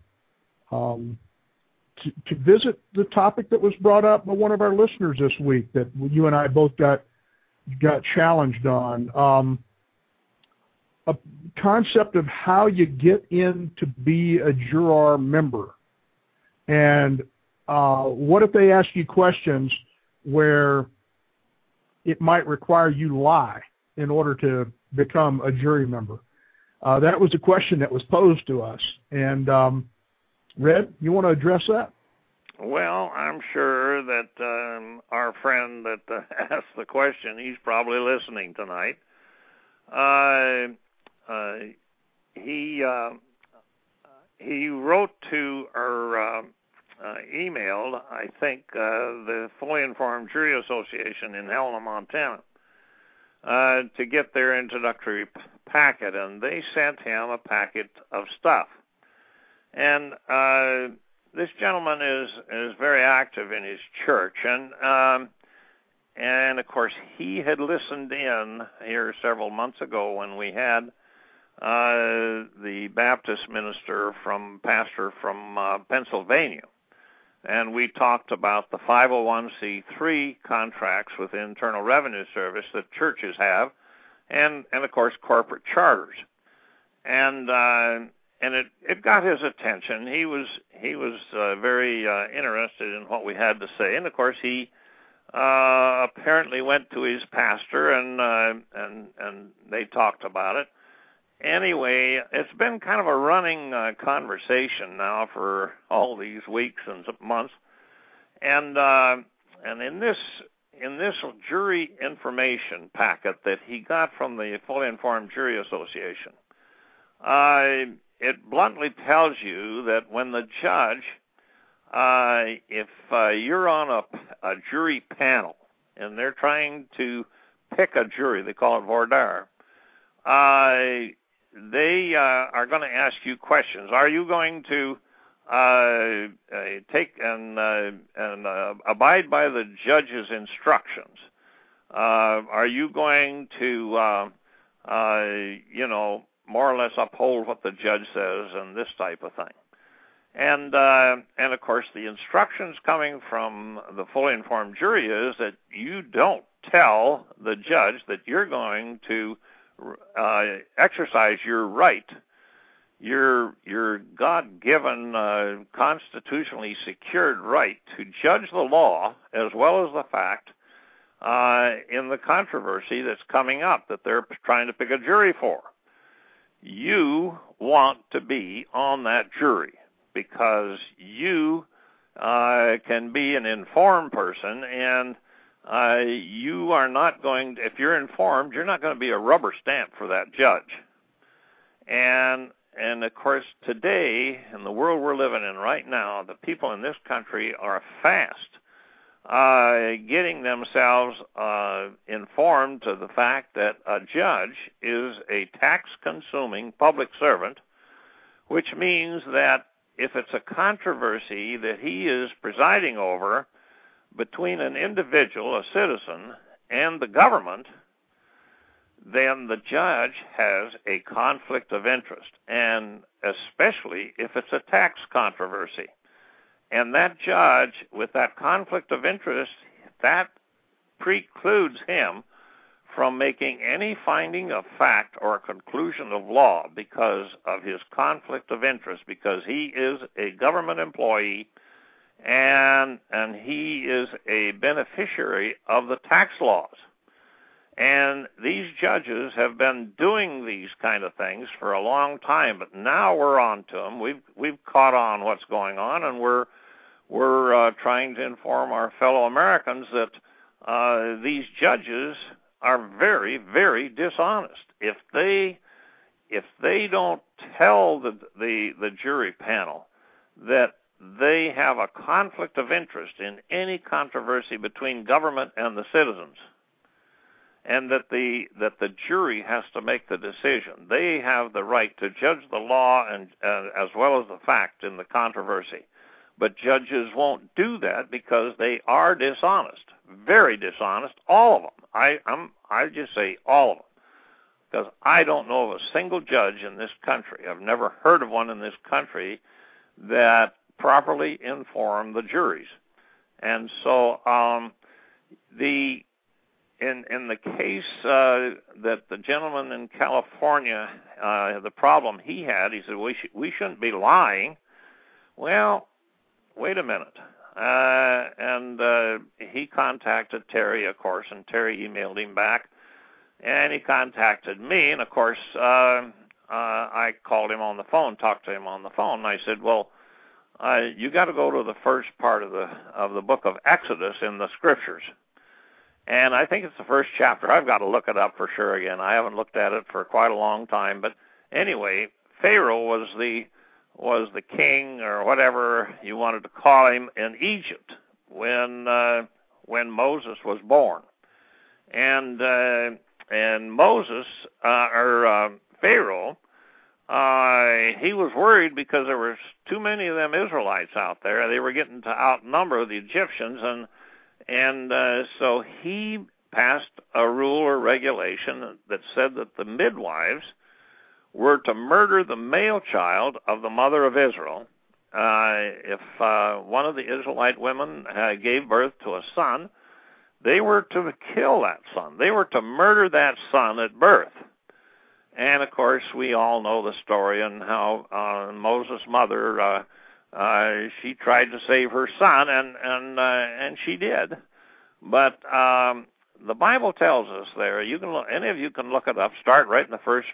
um, to to visit the topic that was brought up by one of our listeners this week that you and I both got got challenged on. Um, a concept of how you get in to be a juror member. And uh, what if they ask you questions where it might require you to lie in order to become a jury member? Uh, that was a question that was posed to us. And um, Red, you want to address that? Well, I'm sure that um, our friend that uh, asked the question, he's probably listening tonight. Uh, uh, he uh, he wrote to our uh, uh, emailed, I think, uh, the Fully Informed Jury Association in Helena, Montana, uh, to get their introductory p- packet, and they sent him a packet of stuff. And uh, this gentleman is is very active in his church, and um, and of course he had listened in here several months ago when we had uh, the Baptist minister from pastor from uh, Pennsylvania, and we talked about the five oh one c three contracts with the Internal Revenue Service that churches have, and and of course corporate charters, and. Uh, And it, it got his attention. He was he was uh, very uh, interested in what we had to say, and of course he uh, apparently went to his pastor and uh, and and they talked about it. anyway, it's been kind of a running uh, conversation now for all these weeks and months, and uh, and in this in this jury information packet that he got from the Fully Informed Jury Association, uh, it bluntly tells you that when the judge, uh, if uh, you're on a, a jury panel and they're trying to pick a jury, they call it voir dire, uh, they uh, are going to ask you questions. Are you going to uh, uh, take and, uh, and uh, abide by the judge's instructions? Uh, are you going to, uh, uh, you know, more or less uphold what the judge says and this type of thing? And, uh, and of course, the instructions coming from the Fully Informed Jury is that you don't tell the judge that you're going to uh, exercise your right, your, your God-given, uh, constitutionally secured right to judge the law as well as the fact uh, in the controversy that's coming up that they're trying to pick a jury for. You want to be on that jury because you uh, can be an informed person, and uh, you are not going to, if you're informed, you're not going to be a rubber stamp for that judge. And, and of course, today, in the world we're living in right now, the people in this country are fast uh, getting themselves uh, informed to the fact that a judge is a tax-consuming public servant, which means that if it's a controversy that he is presiding over between an individual, a citizen, and the government, then the judge has a conflict of interest, and especially if it's a tax controversy. And that judge, with that conflict of interest, that precludes him from making any finding of fact or conclusion of law because of his conflict of interest, because he is a government employee and and he is a beneficiary of the tax laws. And these judges have been doing these kind of things for a long time, but now we're on to them. We've we've caught on what's going on, and we're we're uh, trying to inform our fellow Americans that uh, these judges are very, very dishonest. If they if they don't tell the, the the jury panel that they have a conflict of interest in any controversy between government and the citizens, and that the that the jury has to make the decision, they have the right to judge the law and uh, as well as the fact in the controversy. But judges won't do that because they are dishonest, very dishonest, all of them. I I'm, I just say all of them, because I don't know of a single judge in this country, I've never heard of one in this country, that properly informed the juries. And so um, the in in the case uh, that the gentleman in California, uh, the problem he had, he said, we, sh- we shouldn't be lying. Well, wait a minute. Uh, and uh, he contacted Terry, of course, and Terry emailed him back. And he contacted me, and, of course, uh, uh, I called him on the phone, talked to him on the phone, and I said, well, uh, you got to go to the first part of the of the book of Exodus in the Scriptures. And I think it's the first chapter. I've got to look it up for sure again. I haven't looked at it for quite a long time. But anyway, Pharaoh was the was the king, or whatever you wanted to call him, in Egypt when uh, when Moses was born, and uh, and Moses uh, or uh, Pharaoh, uh, he was worried because there was too many of them Israelites out there. They were getting to outnumber the Egyptians, and and uh, so he passed a rule or regulation that said that the midwives were to murder the male child of the mother of Israel. Uh, if uh, one of the Israelite women uh, gave birth to a son, they were to kill that son. They were to murder that son at birth. And, of course, we all know the story and how uh, Moses' mother, uh, uh, she tried to save her son, and and uh, and she did. But um, the Bible tells us there, you can look, any of you can look it up, start right in the first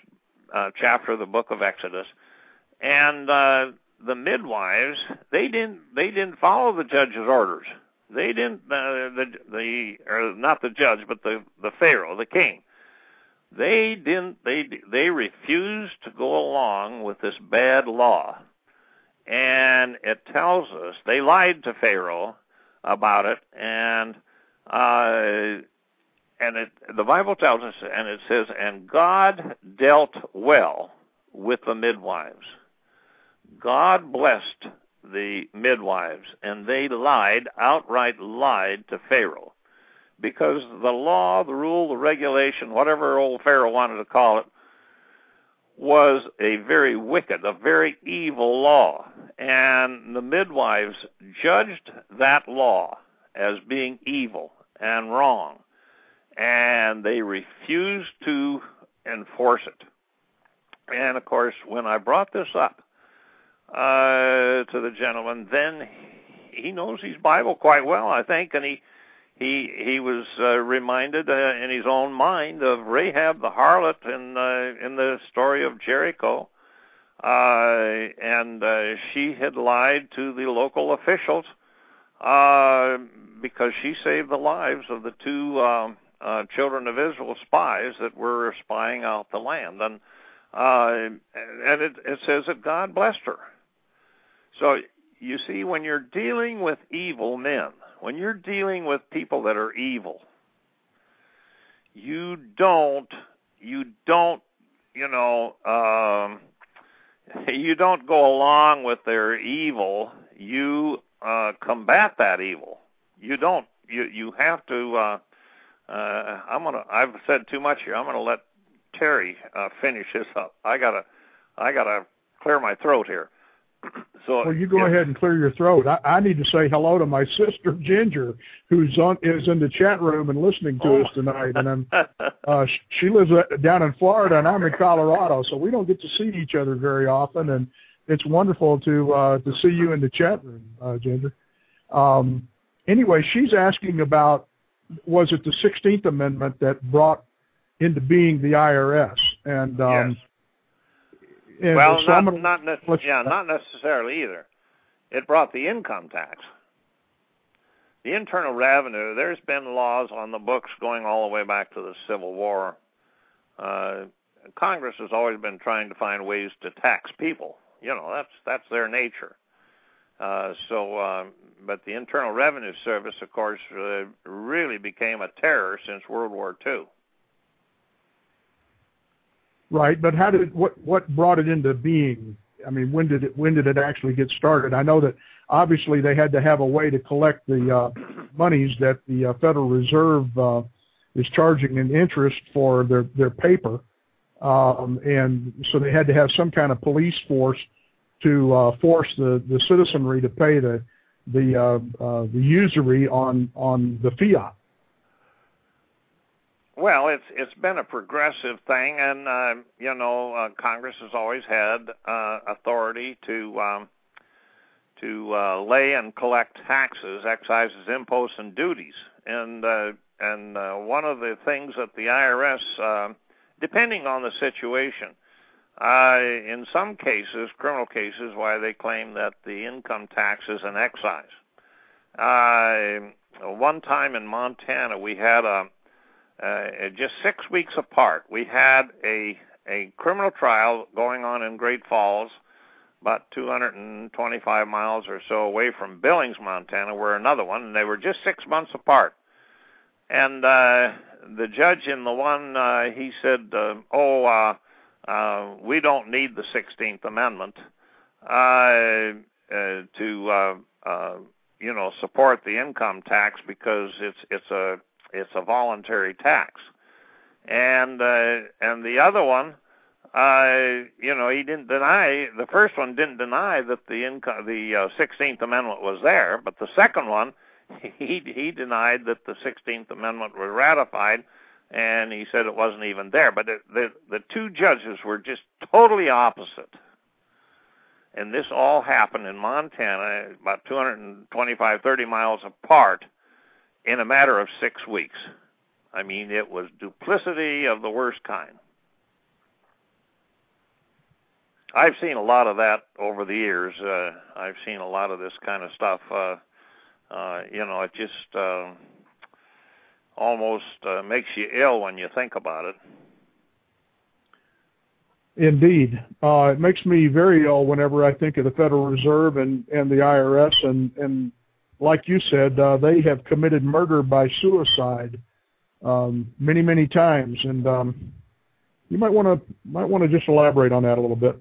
uh, chapter of the book of Exodus, and uh, the midwives they didn't they didn't follow the judge's orders. They didn't uh, the the or not the judge, but the the Pharaoh, the king. They didn't they they refused to go along with this bad law, and it tells us they lied to Pharaoh about it, and uh, and it, the Bible tells us, and it says, and God dealt well with the midwives. God blessed the midwives, and they lied, outright lied to Pharaoh, because the law, the rule, the regulation, whatever old Pharaoh wanted to call it, was a very wicked, a very evil law. And the midwives judged that law as being evil and wrong, and they refused to enforce it. And, of course, when I brought this up uh, to the gentleman, then he knows his Bible quite well, I think, and he he he was uh, reminded uh, in his own mind of Rahab the harlot in, uh, in the story of Jericho, uh, and uh, she had lied to the local officials uh, because she saved the lives of the two um, uh, children of Israel spies that were spying out the land. And Uh, and it, it says that God blessed her. So you see, when you're dealing with evil men, when you're dealing with people that are evil, you don't, you don't, you know, um, you don't go along with their evil. You uh, combat that evil. You don't. You you have to. Uh, uh, I'm gonna. I've said too much here. I'm gonna let Terry uh, finish this up. I gotta, I gotta clear my throat here. So well, you go if, ahead and clear your throat. I, I need to say hello to my sister Ginger, who's on is in the chat room and listening to oh. us tonight. And I'm, uh, she lives down in Florida, and I'm in Colorado, so we don't get to see each other very often. And it's wonderful to uh, to see you in the chat room, uh, Ginger. Um, anyway, she's asking about, was it the sixteenth Amendment that brought into being the I R S? And um, yes. And well, so not not ne- yeah, not necessarily either. It brought the income tax, the Internal Revenue. There's been laws on the books going all the way back to the Civil War. Uh, Congress has always been trying to find ways to tax people. You know, that's that's their nature. Uh, so, uh, but the Internal Revenue Service, of course, uh, really became a terror since World War Two. Right, but how did what what brought it into being? I mean, when did it when did it actually get started? I know that obviously they had to have a way to collect the uh, monies that the uh, Federal Reserve uh, is charging in interest for their their paper, um, and so they had to have some kind of police force to uh, force the, the citizenry to pay the the uh, uh, the usury on on the fiat. Well, it's it's been a progressive thing, and uh, you know, uh, Congress has always had uh, authority to um, to uh, lay and collect taxes, excises, imposts, and duties. And uh, and uh, one of the things that the I R S, uh, depending on the situation, uh, in some cases, criminal cases, why they claim that the income tax is an excise. Uh, one time in Montana, we had a Uh, just six weeks apart, we had a a criminal trial going on in Great Falls, about two hundred twenty-five miles or so away from Billings, Montana, where another one, and they were just six months apart. And uh, the judge in the one, uh, he said, uh, oh, uh, uh, we don't need the sixteenth Amendment uh, uh, to, uh, uh, you know, support the income tax because it's it's a It's a voluntary tax, and uh, and the other one, uh, you know, he didn't deny. The first one didn't deny that the income, the uh, sixteenth Amendment was there, but the second one, he he denied that the sixteenth Amendment was ratified, and he said it wasn't even there. But it, the the two judges were just totally opposite, and this all happened in Montana, about two hundred twenty-five, thirty miles apart, in a matter of six weeks. I mean, it was duplicity of the worst kind. I've seen a lot of that over the years. Uh, I've seen a lot of this kind of stuff. Uh, uh, you know, it just uh, almost uh, makes you ill when you think about it. Indeed. Uh, it makes me very ill whenever I think of the Federal Reserve and, and the I R S. And, and like you said, uh, they have committed murder by suicide um, many, many times. And um, you might want to might want to just elaborate on that a little bit.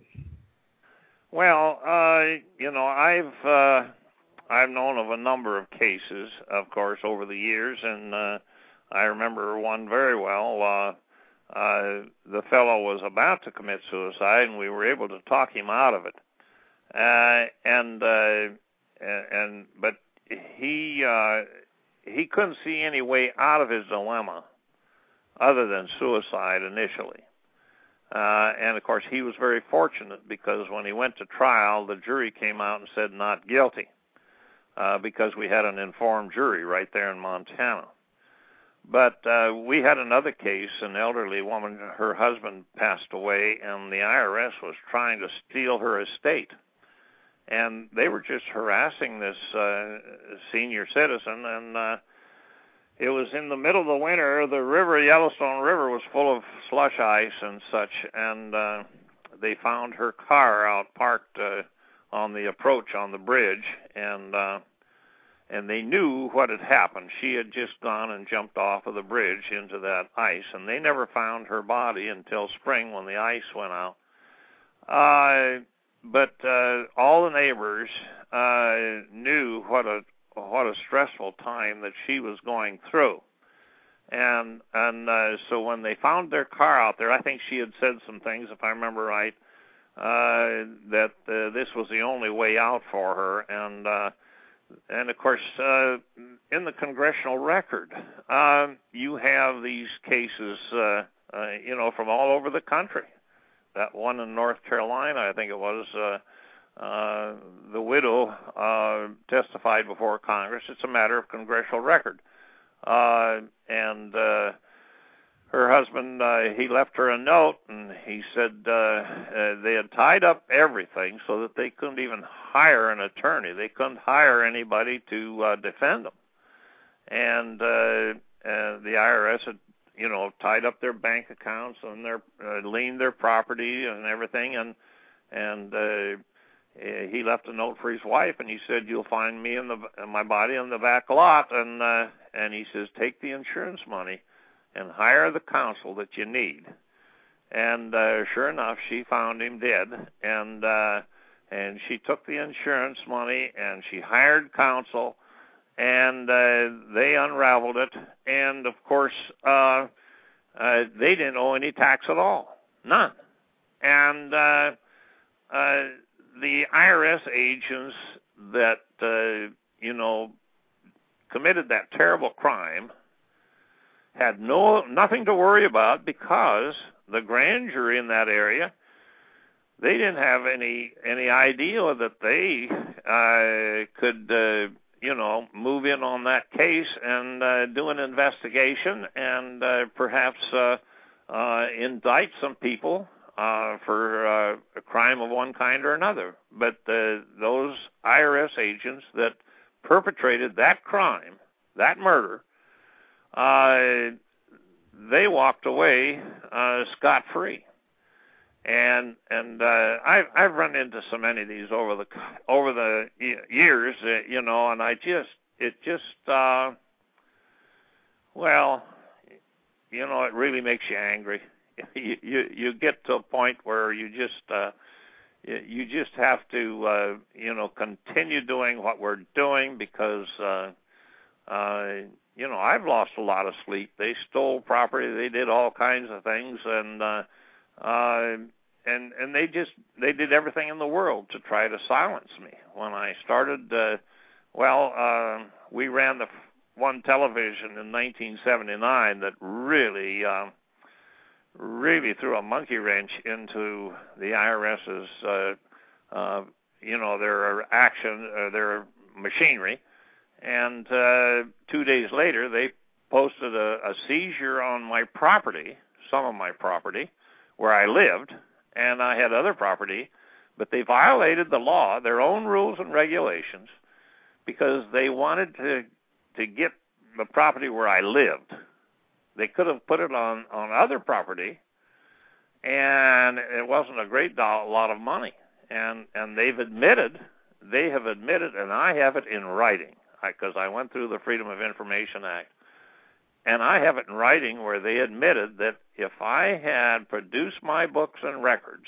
Well, uh, you know, I've uh, I've known of a number of cases, of course, over the years, and uh, I remember one very well. Uh, uh, the fellow was about to commit suicide, and we were able to talk him out of it. Uh, and uh, and but he uh, he couldn't see any way out of his dilemma other than suicide initially. Uh, and, of course, he was very fortunate because when he went to trial, the jury came out and said not guilty uh, because we had an informed jury right there in Montana. But uh, we had another case, an elderly woman, her husband passed away, and the I R S was trying to steal her estate. And they were just harassing this uh, senior citizen, and uh, it was in the middle of the winter. The river, Yellowstone River, was full of slush ice and such, and uh, they found her car out parked uh, on the approach on the bridge, and uh, and they knew what had happened. She had just gone and jumped off of the bridge into that ice, and they never found her body until spring when the ice went out. Uh, but uh, all the neighbors uh, knew what a what a stressful time that she was going through. And and uh, so when they found their car out there, I think she had said some things, if I remember right, uh, that uh, this was the only way out for her. And, uh, and of course, uh, in the congressional record, uh, you have these cases, uh, uh, you know, from all over the country. That one in North Carolina, I think it was, uh, Uh, the widow uh, testified before Congress. It's a matter of congressional record. Uh, and uh, her husband, uh, he left her a note, and he said uh, uh, they had tied up everything so that they couldn't even hire an attorney. They couldn't hire anybody to uh, defend them. And uh, uh, the I R S had, you know, tied up their bank accounts and their uh, liened their property and everything, and and uh, he left a note for his wife, and he said, "You'll find me in the in my body in the back lot," and uh, and he says, "Take the insurance money and hire the counsel that you need." And uh, sure enough, she found him dead, and uh, and she took the insurance money and she hired counsel, and uh, they unraveled it, and of course, uh, uh, they didn't owe any tax at all, none, and. Uh, uh, The I R S agents that, uh, you know, committed that terrible crime had no nothing to worry about because the grand jury in that area, they didn't have any any idea that they uh, could, uh, you know, move in on that case and uh, do an investigation and uh, perhaps uh, uh, indict some people Uh, for uh, a crime of one kind or another. But uh, those I R S agents that perpetrated that crime, that murder, uh, they walked away uh, scot-free. And and uh, I've I've run into so many of these over the over the years, uh, you know, and I just it just uh, well, you know, it really makes you angry. You, you you get to a point where you just uh, you, you just have to uh, you know continue doing what we're doing because uh, uh, you know I've lost a lot of sleep. They stole property, they did all kinds of things, and uh, uh, and and they just they did everything in the world to try to silence me. When I started, uh, well, uh, we ran the one television in nineteen seventy-nine that really. Uh, really threw a monkey wrench into the I R S's, uh, uh, you know, their action, uh, their machinery. And uh, two days later, they posted a, a seizure on my property, some of my property, where I lived, and I had other property, but they violated the law, their own rules and regulations, because they wanted to to get the property where I lived. They could have put it on, on other property, and it wasn't a great do- lot of money. And and they've admitted, they have admitted, and I have it in writing, because I, I went through the Freedom of Information Act, and I have it in writing where they admitted that if I had produced my books and records,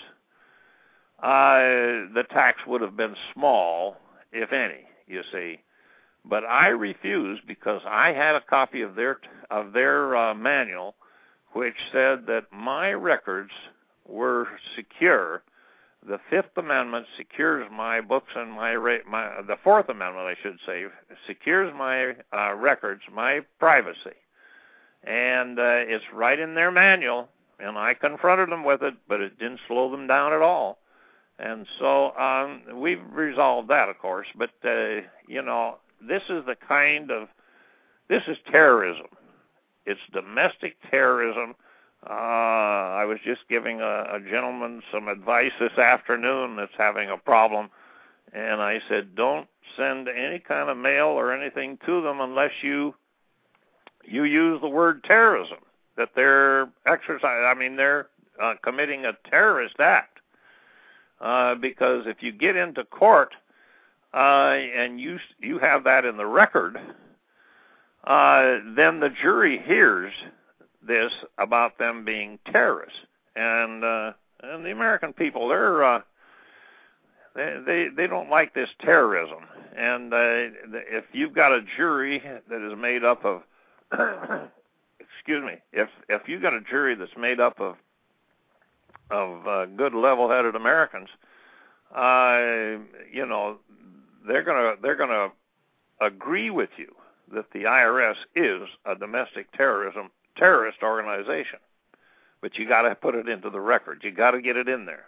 uh, the tax would have been small, if any, you see. But I refused because I had a copy of their of their uh, manual, which said that my records were secure. The Fifth Amendment secures my books and my, my the Fourth Amendment, I should say, secures my uh, records, my privacy, and uh, it's right in their manual. And I confronted them with it, but it didn't slow them down at all. And so um, we've resolved that, of course. But uh, you know, this is the kind of this is terrorism. It's domestic terrorism. Uh, I was just giving a, a gentleman some advice this afternoon that's having a problem, and I said, don't send any kind of mail or anything to them unless you you use the word terrorism, that they're exercising, I mean, they're uh, committing a terrorist act. Uh, because if you get into court uh, and you you have that in the record, uh, then the jury hears this about them being terrorists, and uh, and the American people, they're uh, they, they they don't like this terrorism. And uh, if you've got a jury that is made up of excuse me, if if you've got a jury that's made up of of uh, good, level-headed Americans, uh, you know, they're gonna they're gonna agree with you that the I R S is a domestic terrorism terrorist organization, but you got to put it into the record. You got to get it in there.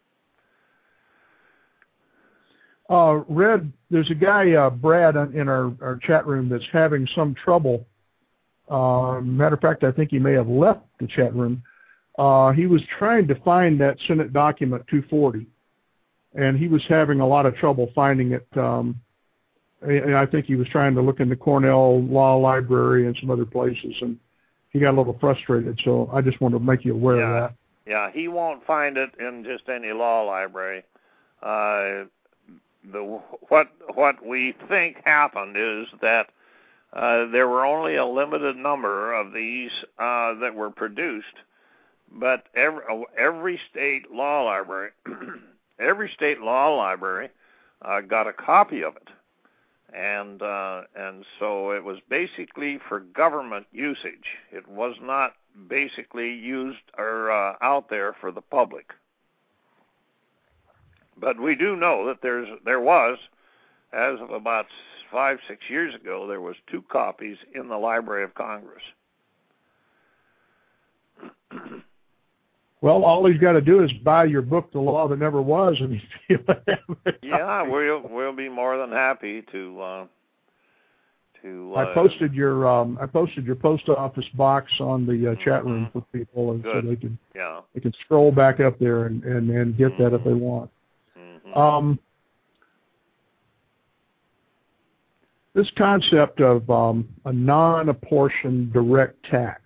Uh, Red, there's a guy, uh, Brad, in our, our chat room that's having some trouble. Uh, matter of fact, I think he may have left the chat room. Uh, he was trying to find that Senate document two forty, and he was having a lot of trouble finding it. Um, and I think he was trying to look in the Cornell Law Library and some other places, and he got a little frustrated. So I just wanted to make you aware yeah. of that. Yeah, he won't find it in just any law library. Uh, the what what we think happened is that uh, there were only a limited number of these uh, that were produced. But every every state law library, every state law library uh, got a copy of it, and uh, and so it was basically for government usage. It was not basically used or uh, out there for the public. But we do know that there's there was, as of about five six years ago, there was two copies in the Library of Congress. Well, all he's got to do is buy your book, The Law That Never Was, and he'll have it. Yeah, we'll we'll be more than happy to uh, to. Uh, I posted your um, I posted your post office box on the uh, chat room for people, and Good. so they can yeah they can scroll back up there and and, and get mm-hmm. that if they want. Mm-hmm. Um, this concept of um, a non-apportioned direct tax.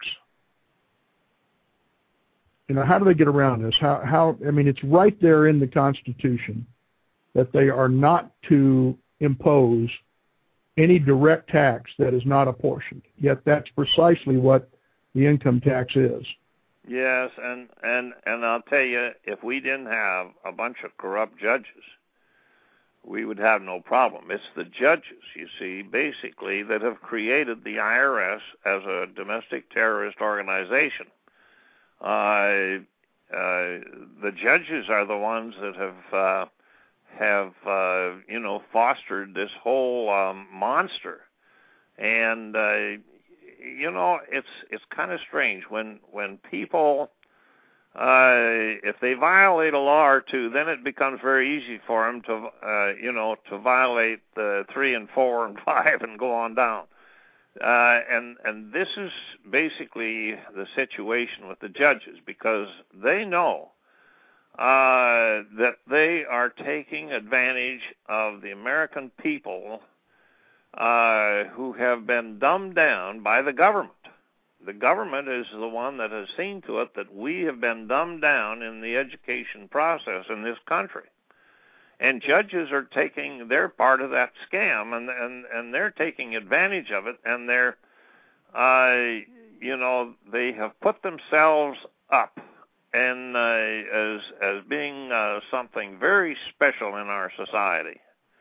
You know, how do they get around this? How, how, I mean, it's right there in the Constitution that they are not to impose any direct tax that is not apportioned. Yet that's precisely what the income tax is. Yes, and, and, and I'll tell you, if we didn't have a bunch of corrupt judges, we would have no problem. It's the judges, you see, basically, that have created the I R S as a domestic terrorist organization. Uh, uh, the judges are the ones that have uh, have uh, you know fostered this whole um, monster, and uh, you know it's it's kind of strange when when people uh, if they violate a law or two, then it becomes very easy for them to uh, you know to violate the three and four and five and go on down. Uh, and and this is basically the situation with the judges, because they know uh, that they are taking advantage of the American people uh, who have been dumbed down by the government. The government is the one that has seen to it that we have been dumbed down in the education process in this country. And judges are taking their part of that scam, and and, and they're taking advantage of it, and they're, uh, you know, they have put themselves up and uh, as as being uh, something very special in our society.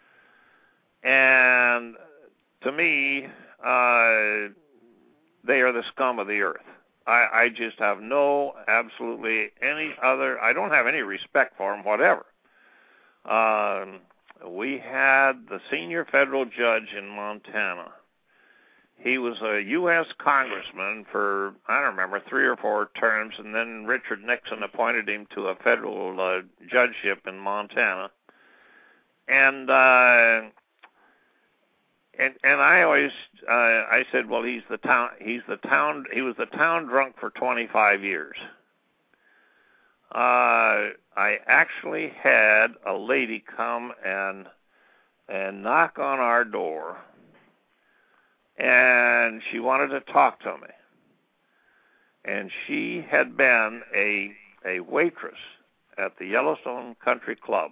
And to me, uh, they are the scum of the earth. I, I just have no, absolutely any other, I don't have any respect for them, whatever. Um, we had the senior federal judge in Montana. He was a U S congressman for, I don't remember, three or four terms, and then Richard Nixon appointed him to a federal uh, judgeship in Montana. And, uh, and and I always, uh, I said, well, he's the town, he's the town, he was the town drunk for twenty-five years. Uh, I actually had a lady come and and knock on our door, and she wanted to talk to me. And she had been a a waitress at the Yellowstone Country Club,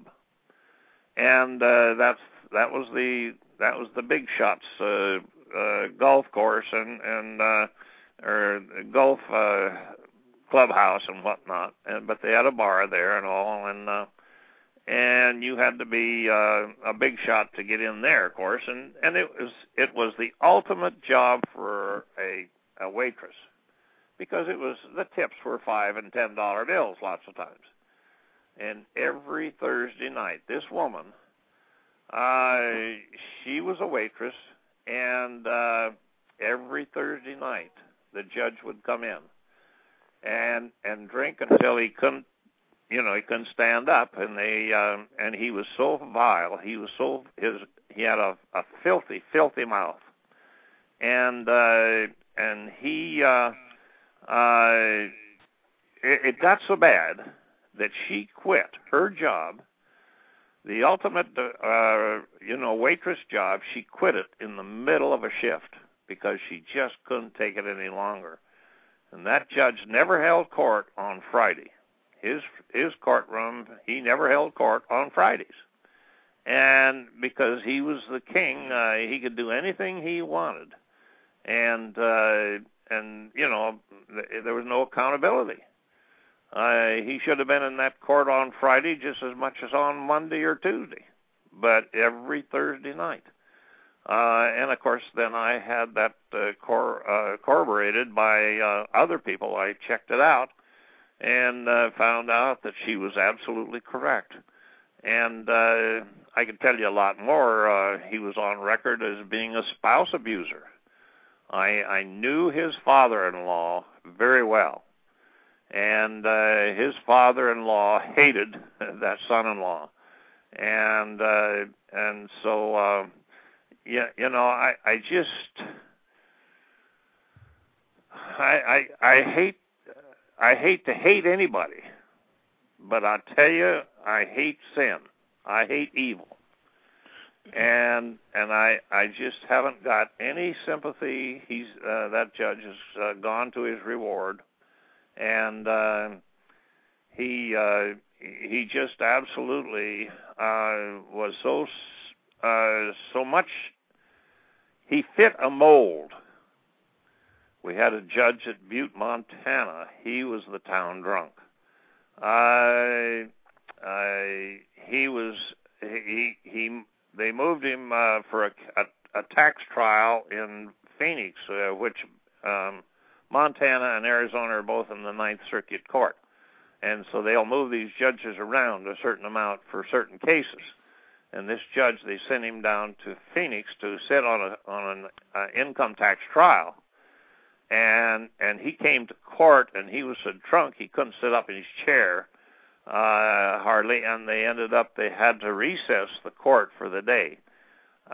and uh, that's that was the that was the Big Shots uh, uh, golf course and and uh, or golf uh, clubhouse and whatnot. And but they had a bar there and all, and uh, and you had to be uh, a big shot to get in there, of course. And, and it was it was the ultimate job for a a waitress, because it was the tips were five and ten dollar bills lots of times. And every Thursday night, this woman, uh, she was a waitress, and uh, every Thursday night the judge would come in and and drink until he couldn't, you know, he couldn't stand up, and they um, and he was so vile, he was so his he had a, a filthy, filthy mouth, and uh, and he uh, uh, it, it got so bad that she quit her job, the ultimate, uh, you know, waitress job. She quit it in the middle of a shift because she just couldn't take it any longer. And that judge never held court on Friday. His his courtroom, he never held court on Fridays. And because he was the king, uh, he could do anything he wanted. And, uh, and you know, th- there was no accountability. Uh, he should have been in that court on Friday just as much as on Monday or Tuesday, but every Thursday night. Uh, and, of course, then I had that uh, cor- uh, corroborated by uh, other people. I checked it out and uh, found out that she was absolutely correct. And uh, I can tell you a lot more. Uh, he was on record as being a spouse abuser. I, I knew his father-in-law very well. And uh, his father-in-law hated that son-in-law, and uh, and so uh, yeah, you know, I, I just I, I I hate I hate to hate anybody, but I tell you, I hate sin. I hate evil, and and I I just haven't got any sympathy. He's uh, that judge has uh, gone to his reward. And uh, he uh, he just absolutely uh, was so uh, so much. He fit a mold. We had a judge at Butte, Montana. He was the town drunk. Uh, uh, he was he he. They moved him uh, for a, a, a tax trial in Phoenix, uh, which. Um, Montana and Arizona are both in the Ninth Circuit Court, and so they'll move these judges around a certain amount for certain cases. And this judge, they sent him down to Phoenix to sit on a on an uh, income tax trial, and and he came to court, and he was so drunk he couldn't sit up in his chair uh, hardly, and they ended up they had to recess the court for the day,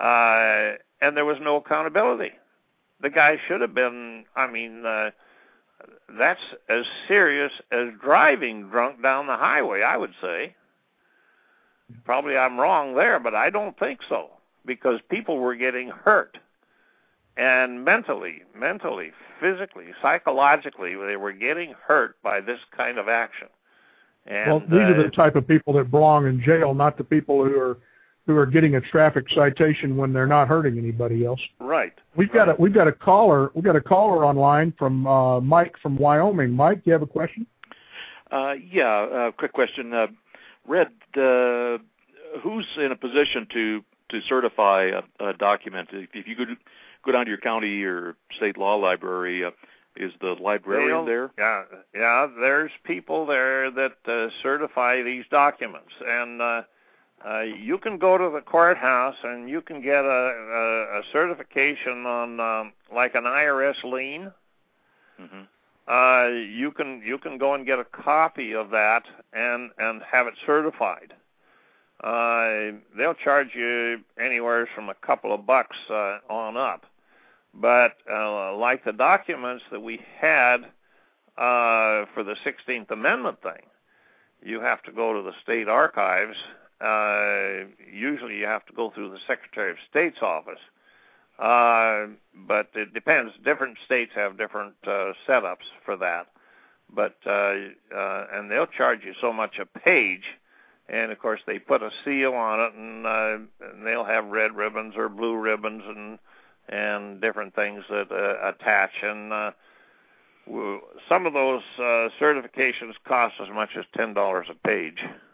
uh, and there was no accountability. The guy should have been, I mean, uh, that's as serious as driving drunk down the highway, I would say. Probably I'm wrong there, but I don't think so, because people were getting hurt. And mentally, mentally, physically, psychologically, they were getting hurt by this kind of action. And, well, these uh, are the type of people that belong in jail, not the people who are who are getting a traffic citation when they're not hurting anybody else. Right. We've right. got a we've got a caller we've got a caller online from uh, Mike from Wyoming. Mike, you have a question? Uh, yeah, uh, quick question. Uh, Red, uh, who's in a position to to certify a, a document? If, if you could go down to your county or state law library, uh, is the librarian there? Yeah, yeah. There's people there that uh, certify these documents, and uh, uh, you can go to the courthouse and you can get a, a, a certification on um, like an I R S lien. Mm-hmm. Uh, you can you can go and get a copy of that and and have it certified. Uh, they'll charge you anywhere from a couple of bucks uh, on up. But uh, like the documents that we had uh, for the sixteenth Amendment thing, you have to go to the state archives. Uh, usually you have to go through the Secretary of State's office. Uh, but it depends. Different states have different uh, setups for that. But uh, uh, and they'll charge you so much a page. And, of course, they put a seal on it, and, uh, and they'll have red ribbons or blue ribbons and and different things that uh, attach. And uh, w- some of those uh, certifications cost as much as ten dollars a page.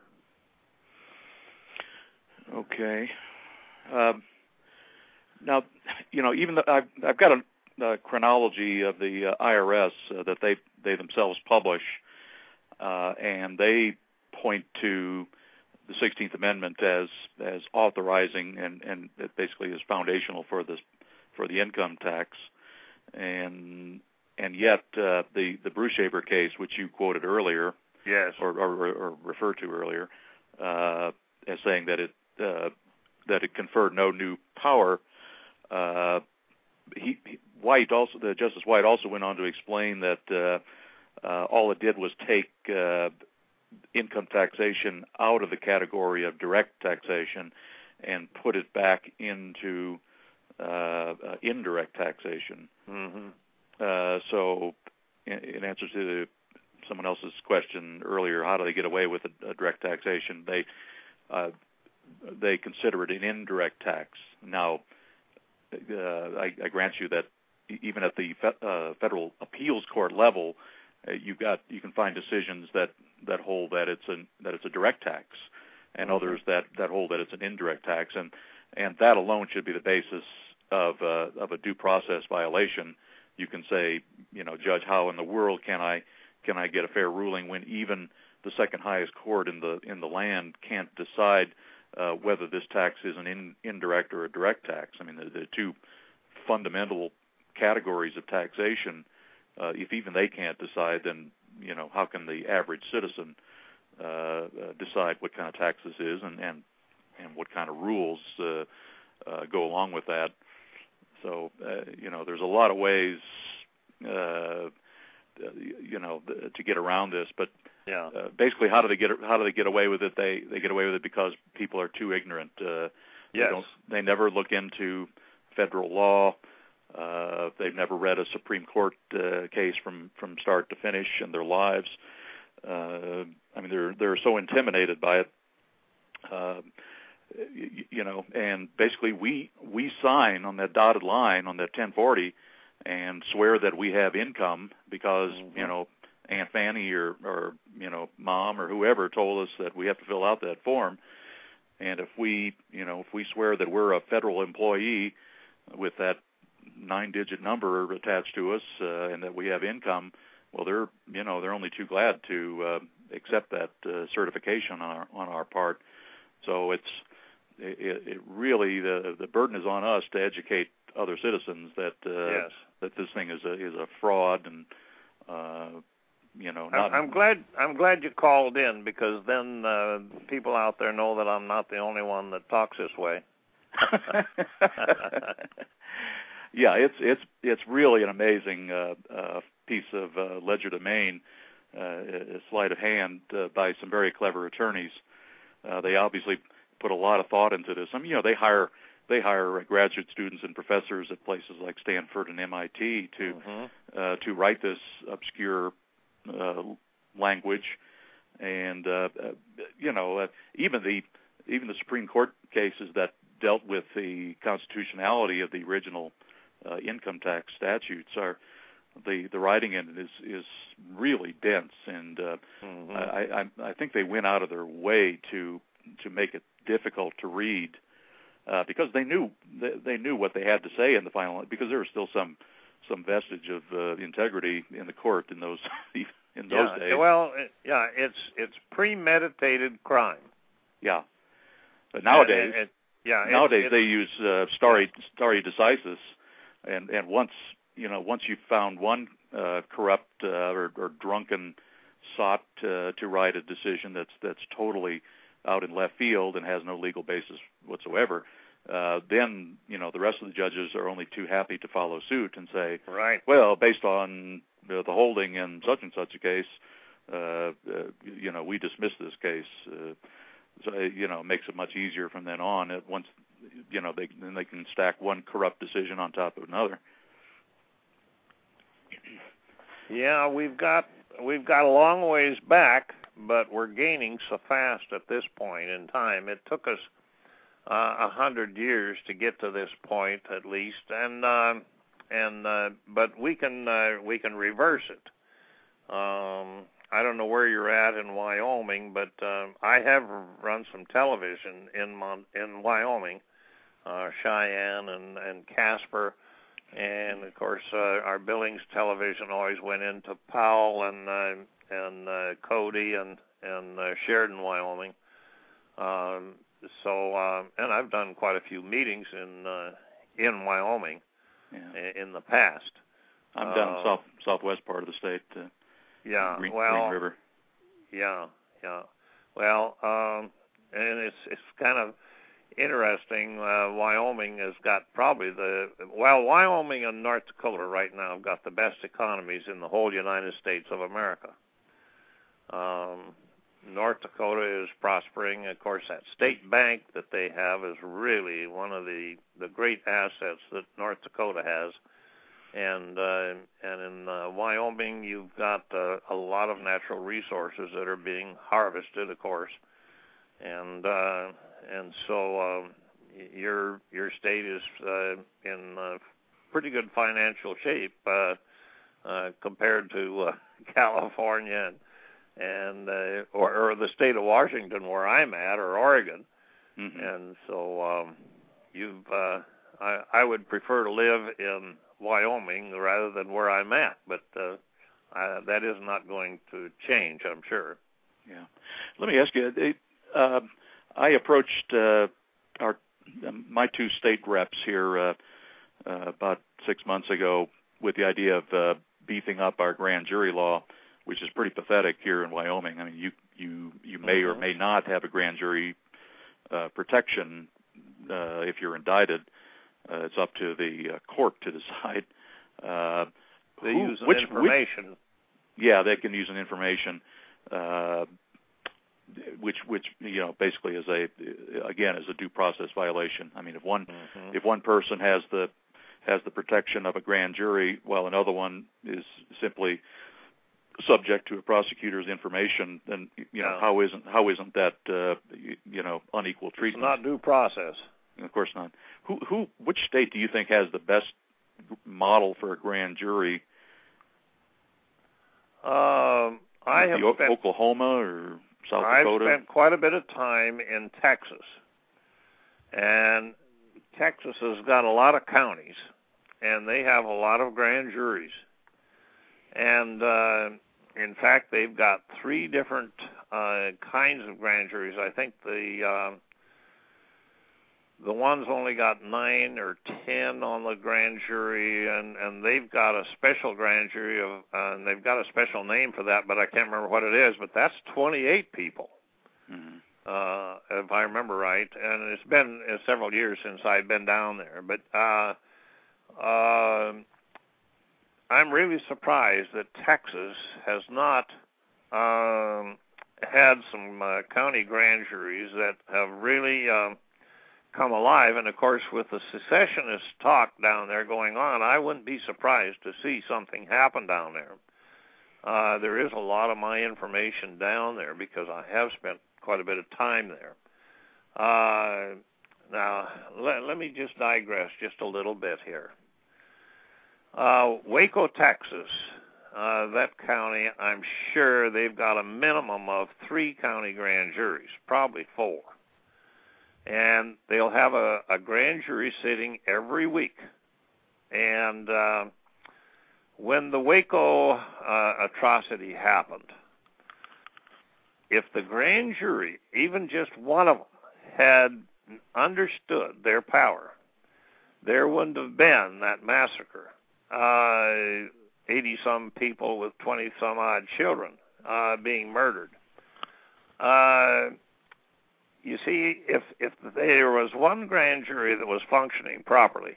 Okay. Um, now, you know, even though I've, I've got a, a chronology of the uh, I R S uh, that they they themselves publish, uh, and they point to the sixteenth Amendment as as authorizing and, and it basically is foundational for this for the income tax, and and yet uh, the the Brushaber case, which you quoted earlier, yes, or, or, or referred to earlier, uh, as saying that it uh, that it conferred no new power. Uh, he, he White also the Justice White also went on to explain that uh, uh, all it did was take uh, income taxation out of the category of direct taxation and put it back into uh, uh, indirect taxation. Mm-hmm. Uh, so, in, in answer to someone else's question earlier, how do they get away with a, a direct taxation? They uh, they consider it an indirect tax. Now, uh, I, I grant you that even at the fe- uh, federal appeals court level, uh, you've got you can find decisions that, that hold that it's an that it's a direct tax, and mm-hmm. others that, that hold that it's an indirect tax, and and that alone should be the basis of uh, of a due process violation. You can say, you know, Judge, how in the world can I can I get a fair ruling when even the second highest court in the in the land can't decide uh, whether this tax is an in, indirect or a direct tax? I mean, the, the two fundamental categories of taxation. Uh, if even they can't decide, then you know how can the average citizen uh, uh, decide what kind of tax this is and and, and what kind of rules uh, uh, go along with that? So uh, you know, there's a lot of ways uh, you know to get around this, but yeah. uh, basically, how do they get how do they get away with it? They they get away with it because people are too ignorant. Uh, they yes. don't, they never look into federal law. Uh, they've never read a Supreme Court uh, case from, from start to finish in their lives. Uh, I mean, they're they're so intimidated by it, uh, you, you know. And basically, we we sign on that dotted line on that ten forty and swear that we have income because mm-hmm. you know Aunt Fanny or or you know Mom or whoever told us that we have to fill out that form. And if we you know if we swear that we're a federal employee with that nine-digit number attached to us, uh, and that we have income, well, they're you know they're only too glad to uh, accept that uh, certification on our on our part. So it's it, it really the the burden is on us to educate other citizens that uh, yes. that this thing is a is a fraud, and uh, you know. Not I'm, I'm glad I'm glad you called in, because then uh, people out there know that I'm not the only one that talks this way. Yeah, it's it's it's really an amazing uh, uh, piece of uh, legerdemain, uh, sleight of hand uh, by some very clever attorneys. Uh, they obviously put a lot of thought into this. I mean, you know, they hire they hire graduate students and professors at places like Stanford and M I T to Mm-hmm. uh, to write this obscure uh, language, and uh, uh, you know, uh, even the even the Supreme Court cases that dealt with the constitutionality of the original uh, income tax statutes are the the writing in it is is really dense, and uh, Mm-hmm. I, I I think they went out of their way to to make it difficult to read uh, because they knew they, they knew what they had to say in the final, because there was still some some vestige of uh, integrity in the court in those in those yeah, days. Well, it, yeah, it's it's premeditated crime. Yeah, but nowadays, And, and, yeah, nowadays it's, they use uh, stare stare decisis, and and once you know once you've found one uh, corrupt uh, or, or drunken sot uh, to write a decision that's that's totally out in left field and has no legal basis whatsoever, uh, then you know the rest of the judges are only too happy to follow suit and say, right. well, based on uh, the holding in such and such a case, uh, uh, you know, we dismiss this case. Uh, so you know, it makes it much easier from then on. It, once you know, they then they can stack one corrupt decision on top of another. Yeah, we've got we've got a long ways back, but we're gaining so fast at this point in time. It took us uh, a hundred years to get to this point, at least, and uh, and uh, but we can uh, we can reverse it. Um, I don't know where you're at in Wyoming, but uh, I have run some television in Mon- in Wyoming, uh, Cheyenne and and Casper. And of course, uh, our Billings television always went into Powell and uh, and uh, Cody and and uh, Sheridan, Wyoming. Um, so, uh, and I've done quite a few meetings in uh, in Wyoming Yeah. in the past. I'm down uh, in south southwest part of the state. Uh, Yeah, Green, well, Green River. yeah, yeah. Well, um, and it's it's kind of interesting. Uh, Wyoming has got probably the well, Wyoming and North Dakota right now have got the best economies in the whole United States of America. Um, North Dakota is prospering. Of course, that state bank that they have is really one of the the great assets that North Dakota has. And uh, and in uh, Wyoming, you've got uh, a lot of natural resources that are being harvested, of course, and uh, and so um, your your state is uh, in uh, pretty good financial shape uh, uh, compared to uh, California and, and uh, or, or the state of Washington, where I'm at, or Oregon, Mm-hmm. and so um, you've uh, I, I would prefer to live in Wyoming rather than where I'm at, but uh, I, that is not going to change, I'm sure. Yeah. Let me ask you. It, uh, I approached uh, our my two state reps here uh, uh, about six months ago with the idea of uh, beefing up our grand jury law, which is pretty pathetic here in Wyoming. I mean, you you you may mm-hmm. or may not have a grand jury uh, protection uh, if you're indicted. Uh, it's up to the uh, court to decide. Uh, they who, use an which, information. Which, yeah, they can use an information, uh, which which you know basically is a again is a due process violation. I mean, if one mm-hmm. if one person has the has the protection of a grand jury, while another one is simply subject to a prosecutor's information, then you know yeah. how isn't how isn't that uh, you, you know unequal treatment? It's not due process. Of course not. Who, who, which state do you think has the best model for a grand jury? Um, I have the, spent, Oklahoma or South I've Dakota? I've spent quite a bit of time in Texas, and Texas has got a lot of counties, and they have a lot of grand juries, and uh, in fact, they've got three different uh, kinds of grand juries. I think the uh, The one's only got nine or ten on the grand jury, and, and they've got a special grand jury of, uh, and they've got a special name for that, but I can't remember what it is. But that's twenty-eight people, Mm-hmm. uh, if I remember right. And it's been uh, several years since I've been down there. But uh, uh, I'm really surprised that Texas has not um, had some uh, county grand juries that have really um, come alive. And, of course, with the secessionist talk down there going on, I wouldn't be surprised to see something happen down there. Uh, there is a lot of my information down there because I have spent quite a bit of time there. Uh, now, let, let me just digress just a little bit here. Uh, Waco, Texas, uh, that county, I'm sure they've got a minimum of three county grand juries, probably four. And they'll have a, a grand jury sitting every week. And uh, when the Waco uh, atrocity happened, if the grand jury, even just one of them, had understood their power, there wouldn't have been that massacre. Uh, eighty-some people with twenty-some odd children uh, being murdered. Uh, you see, if if there was one grand jury that was functioning properly,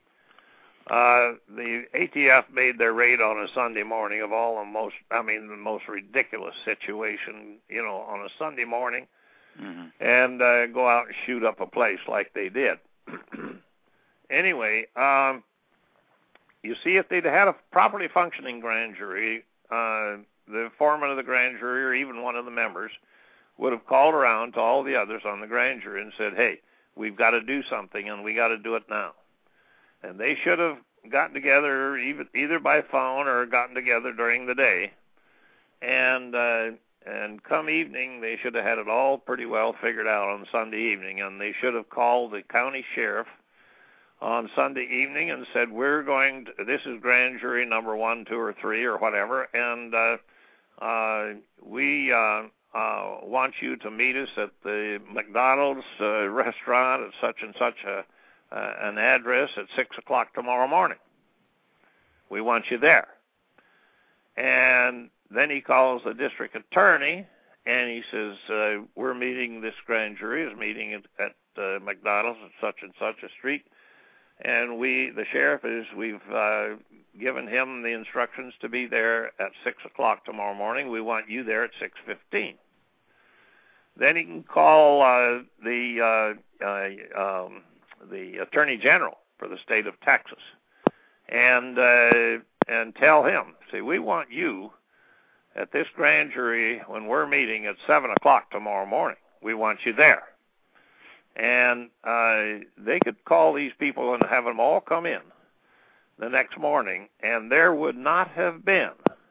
uh, the A T F made their raid on a Sunday morning of all the most, I mean, the most ridiculous situation, you know, on a Sunday morning, mm-hmm. and uh, go out and shoot up a place like they did. Anyway, um, you see, if they'd had a properly functioning grand jury, uh, the foreman of the grand jury or even one of the members would have called around to all the others on the grand jury and said, hey, we've got to do something, and we got to do it now. And they should have gotten together either, either by phone or gotten together during the day. And uh, and come evening, they should have had it all pretty well figured out on Sunday evening, and they should have called the county sheriff on Sunday evening and said, we're going to, this is grand jury number one, two, or three, or whatever, and uh, uh, we uh, uh, want you to meet us at the McDonald's uh, restaurant at such and such a, uh, an address at six o'clock tomorrow morning. We want you there. And then he calls the district attorney, and he says, uh, we're meeting, this grand jury is meeting at, at uh, McDonald's at such and such a street. And we, the sheriff is, we've uh, given him the instructions to be there at six o'clock tomorrow morning. We want you there at six fifteen. Then he can call uh, the uh, uh, um, the Attorney General for the state of Texas and uh, and tell him, see, we want you at this grand jury when we're meeting at seven o'clock tomorrow morning. We want you there. And uh, they could call these people and have them all come in the next morning, and there would not have been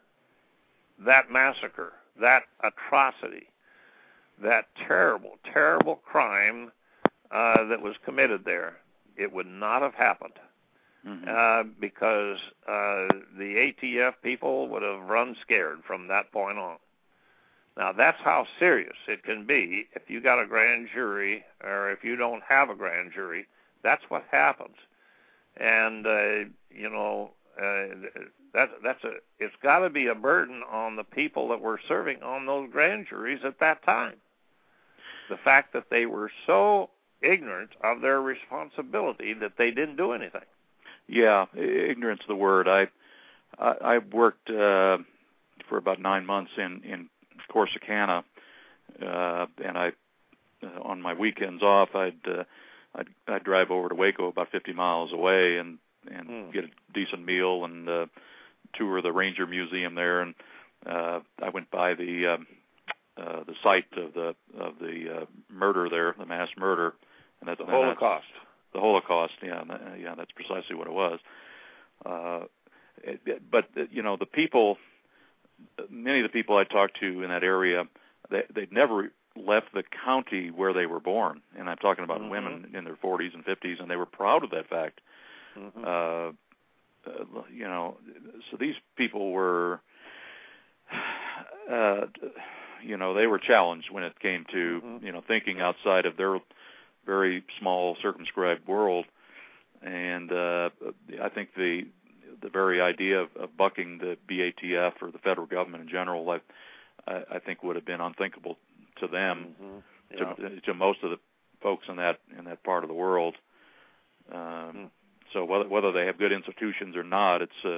that massacre, that atrocity, that terrible, terrible crime uh, that was committed there. It would not have happened mm-hmm. uh, because uh, the A T F people would have run scared from that point on. Now, that's how serious it can be if you got a grand jury or if you don't have a grand jury. That's what happens. And, uh, you know, uh, that, that's a, it's got to be a burden on the people that were serving on those grand juries at that time. The fact that they were so ignorant of their responsibility that they didn't do anything. Yeah, ignorance is the word. I, I, I worked uh, for about nine months in, in Corsicana, uh, and I, uh, on my weekends off, I'd, uh, I'd I'd drive over to Waco, about fifty miles away, and and mm. get a decent meal and uh, tour the Ranger Museum there. And uh, I went by the um, uh, the site of the of the uh, murder there, the mass murder, and that's the Holocaust. That's, the Holocaust, yeah, yeah, that's precisely what it was. Uh, it, but you know, the people. Many of the people I talked to in that area, they, they'd never left the county where they were born. And I'm talking about mm-hmm. women in their forties and fifties, and they were proud of that fact. Mm-hmm. Uh, uh, you know, so these people were, uh, you know, they were challenged when it came to, mm-hmm. you know, thinking outside of their very small, circumscribed world. And uh, I think the the very idea of, of bucking the B A T F or the federal government in general, I, I think would have been unthinkable to them, mm-hmm. yeah. to, to most of the folks in that in that part of the world. Um, mm. So whether whether they have good institutions or not, it's uh,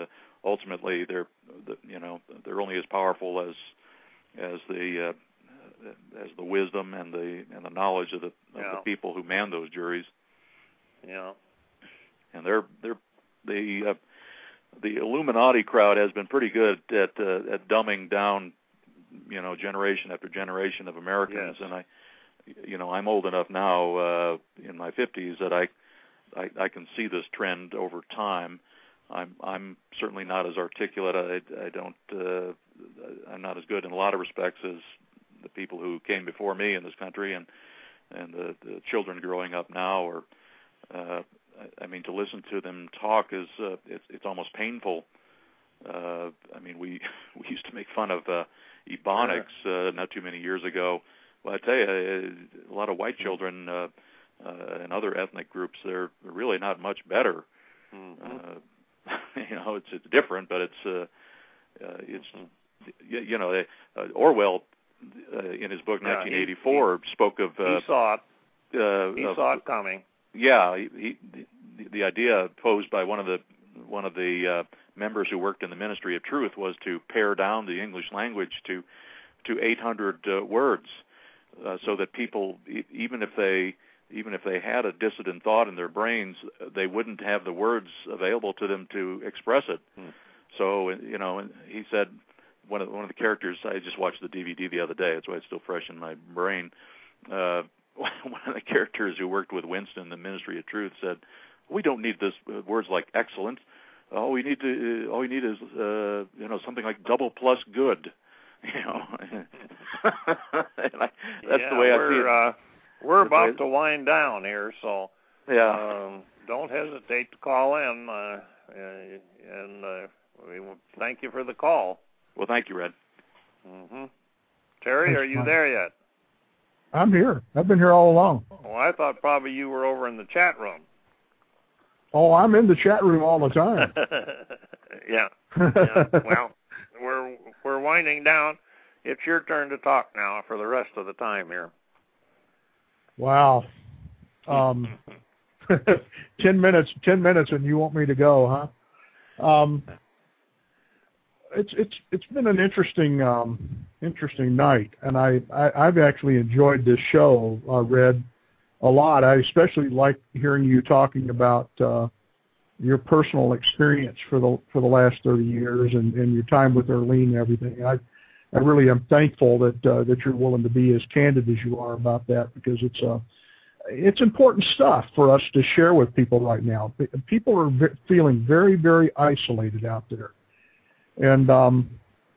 ultimately they're, you know, they're only as powerful as as the uh, as the wisdom and the and the knowledge of the, of yeah. the people who man those juries. Yeah. And they're they're the uh, the Illuminati crowd has been pretty good at uh, at dumbing down, you know, generation after generation of Americans. Yes. And I, you know, I'm old enough now, uh, in my fifties, that I, I I can see this trend over time. I'm I'm certainly not as articulate. I I don't uh, I'm not as good in a lot of respects as the people who came before me in this country, and and the, the children growing up now. Or uh, I mean, to listen to them talk is uh, it's it's almost painful. Uh, I mean, we we used to make fun of uh, Ebonics uh, not too many years ago. Well, I tell you, a lot of white children uh, uh, and other ethnic groups, they're really not much better. Mm-hmm. Uh, you know, it's it's different, but it's uh, uh, it's mm-hmm. you, you know they, uh, Orwell uh, in his book yeah, nineteen eighty-four he, spoke of he uh, saw it. Uh, he of, saw it coming. Yeah, he, he, the, the idea posed by one of the one of the uh, members who worked in the Ministry of Truth was to pare down the English language to to eight hundred uh, words, uh, so that people, even if they even if they had a dissident thought in their brains, they wouldn't have the words available to them to express it. Hmm. So, you know, and he said one of one of the characters. I just watched the D V D the other day. That's why it's still fresh in my brain. Uh, one of the characters who worked with Winston in the Ministry of Truth said, "We don't need this uh, words like excellent. All we need to, uh, all we need is, uh, you know, something like double plus good." You know, I, that's yeah, the way I see it. Uh, we're that's about to wind down here, so yeah, um, don't hesitate to call in, uh, and uh, we thank you for the call. Well, thank you, Red. Mm-hmm. Terry, Thanks, are you Mike. there yet? I'm here. I've been here all along. Well, I thought probably you were over in the chat room. Oh, I'm in the chat room all the time. yeah. yeah. Well, we're we're winding down. It's your turn to talk now for the rest of the time here. Wow. Um, ten minutes. Ten minutes, and you want me to go, huh? Um, it's it's it's been an interesting um, interesting night, and I, I I've actually enjoyed this show, uh, Red, a lot. I especially like hearing you talking about uh, your personal experience for the for the last thirty years and, and your time with Earlene and everything. I I really am thankful that uh, that you're willing to be as candid as you are about that, because it's uh, it's important stuff for us to share with people right now. People are v- feeling very, very isolated out there. And, um,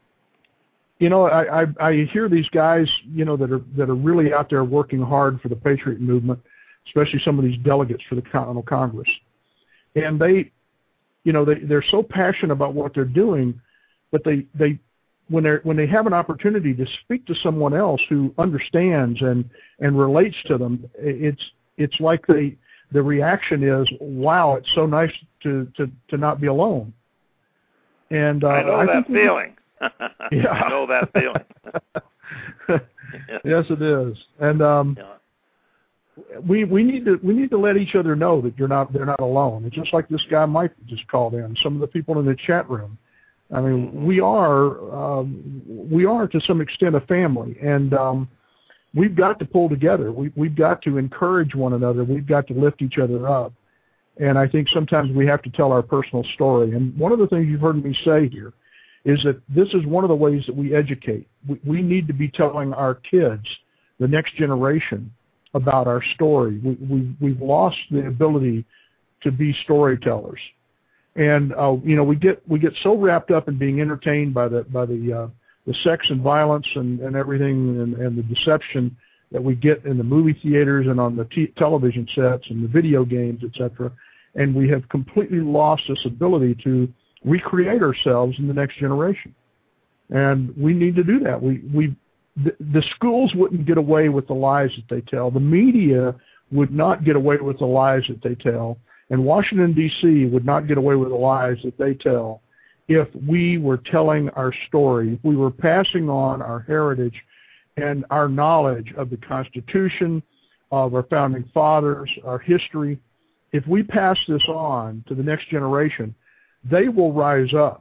you know, I, I, I hear these guys, you know, that are that are really out there working hard for the Patriot movement, especially some of these delegates for the Continental Congress. And they, you know, they, they're so passionate about what they're doing, but they, they when they when they have an opportunity to speak to someone else who understands and, and relates to them, it's it's like they the reaction is, wow, it's so nice to, to, to not be alone. And uh, I know I that think feeling. We, yeah. I know that feeling. Yes, it is. And um, yeah. we we need to we need to let each other know that you're not they're not alone. It's just like this guy Mike just called in. Some of the people in the chat room. I mean, mm-hmm. we are um, we are to some extent a family, and um, we've got to pull together. We we've got to encourage one another. We've got to lift each other up. And I think sometimes we have to tell our personal story. And one of the things you've heard me say here is that this is one of the ways that we educate. We, we need to be telling our kids, the next generation, about our story. We, we, we've lost the ability to be storytellers. And, uh, you know, we get we get so wrapped up in being entertained by the by the uh, the sex and violence and, and everything and, and the deception that we get in the movie theaters and on the t- television sets and the video games, et cetera. And we have completely lost this ability to recreate ourselves in the next generation. And we need to do that. We, we, the, the schools wouldn't get away with the lies that they tell. The media would not get away with the lies that they tell. And Washington, D C would not get away with the lies that they tell if we were telling our story, if we were passing on our heritage and our knowledge of the Constitution, of our founding fathers, our history. If we pass this on to the next generation, they will rise up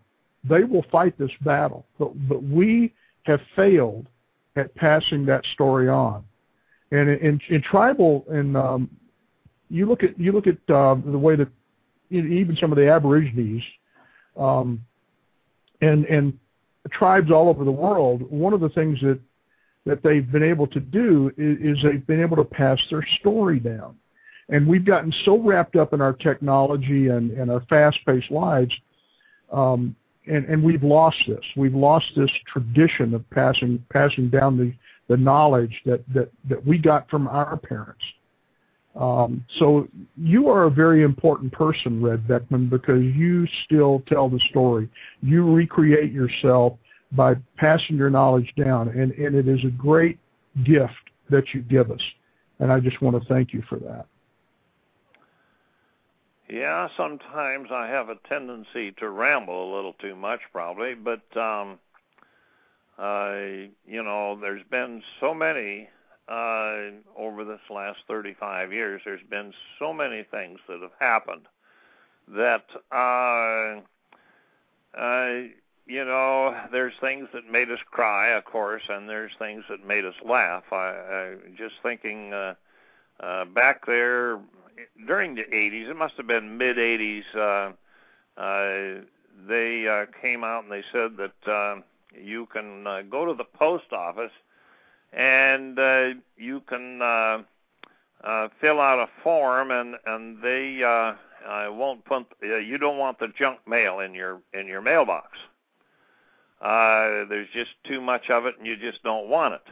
they will fight this battle. But, but we have failed at passing that story on. And in, in tribal, and um, you look at you look at uh, the way that even some of the Aborigines um, and and tribes all over the world, one of the things that that they've been able to do is, is they've been able to pass their story down. And we've gotten so wrapped up in our technology and, and our fast-paced lives, um, and, and we've lost this. We've lost this tradition of passing passing down the, the knowledge that, that, that we got from our parents. Um, so you are a very important person, Red Beckman, because you still tell the story. You recreate yourself by passing your knowledge down, and, and it is a great gift that you give us. And I just want to thank you for that. Yeah, sometimes I have a tendency to ramble a little too much, probably, but, um, uh, you know, there's been so many, uh, over this last thirty-five years, there's been so many things that have happened that, uh, uh, you know, there's things that made us cry, of course, and there's things that made us laugh. I, I just thinking, uh, uh, back there, during the eighties, it must have been mid-eighties, uh, uh, they uh, came out and they said that uh, you can uh, go to the post office and uh, you can uh, uh, fill out a form, and and they uh, uh, won't put. Uh, you don't want the junk mail in your in your mailbox. Uh, there's just too much of it, and you just don't want it.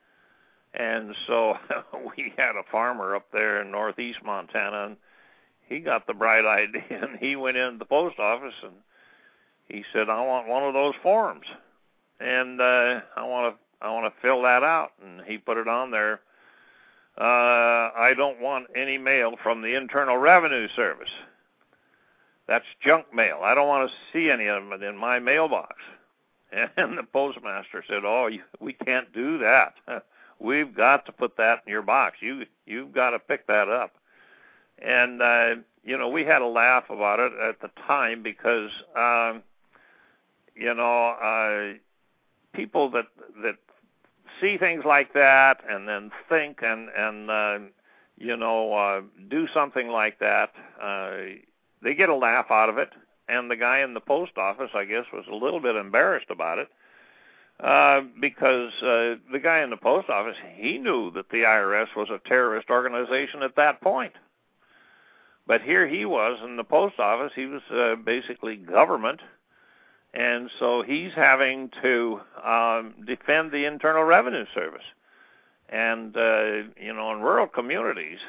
And so we had a farmer up there in northeast Montana, and he got the bright idea, and he went into the post office, and he said, I want one of those forms, and uh, I want to I want to fill that out. And he put it on there. Uh, I don't want any mail from the Internal Revenue Service. That's junk mail. I don't want to see any of them in my mailbox. And the postmaster said, oh, you, we can't do that. We've got to put that in your box. You, you've got to pick that up. And, uh, you know, we had a laugh about it at the time because, um, you know, uh, people that that see things like that and then think and, and uh, you know, uh, do something like that, uh, they get a laugh out of it. And the guy in the post office, I guess, was a little bit embarrassed about it. Uh, because uh, the guy in the post office, he knew that the I R S was a terrorist organization at that point. But here he was in the post office. He was uh, basically government, and so he's having to um, defend the Internal Revenue Service. And, uh, you know, in rural communities,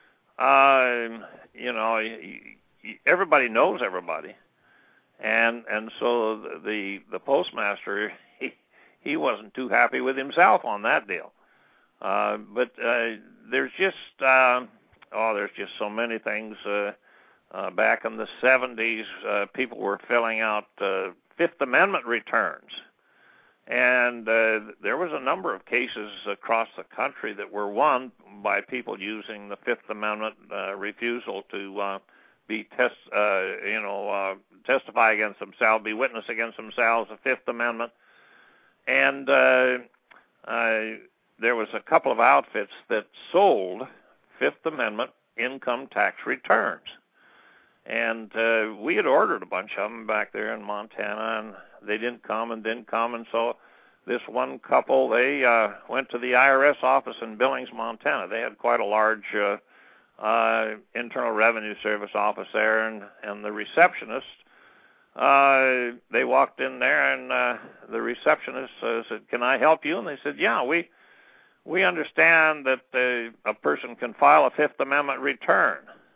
uh, you know, everybody knows everybody. And and so the the postmaster, he, he wasn't too happy with himself on that deal. Uh, but uh, there's just uh, oh, there's just so many things. Uh, uh, back in the seventies, uh, people were filling out uh, Fifth Amendment returns, and uh, there was a number of cases across the country that were won by people using the Fifth Amendment uh, refusal to uh, be test, uh, you know, uh, testify against themselves, be witness against themselves, the Fifth Amendment. And uh, uh, there was a couple of outfits that sold Fifth Amendment income tax returns. And uh, we had ordered a bunch of them back there in Montana, and they didn't come and didn't come. And so this one couple, they uh, went to the I R S office in Billings, Montana. They had quite a large uh, uh, Internal Revenue Service office there, and, and the receptionist, uh, they walked in there, and uh, the receptionist uh, said, can I help you? And they said, yeah, we we understand that uh, a person can file a Fifth Amendment return.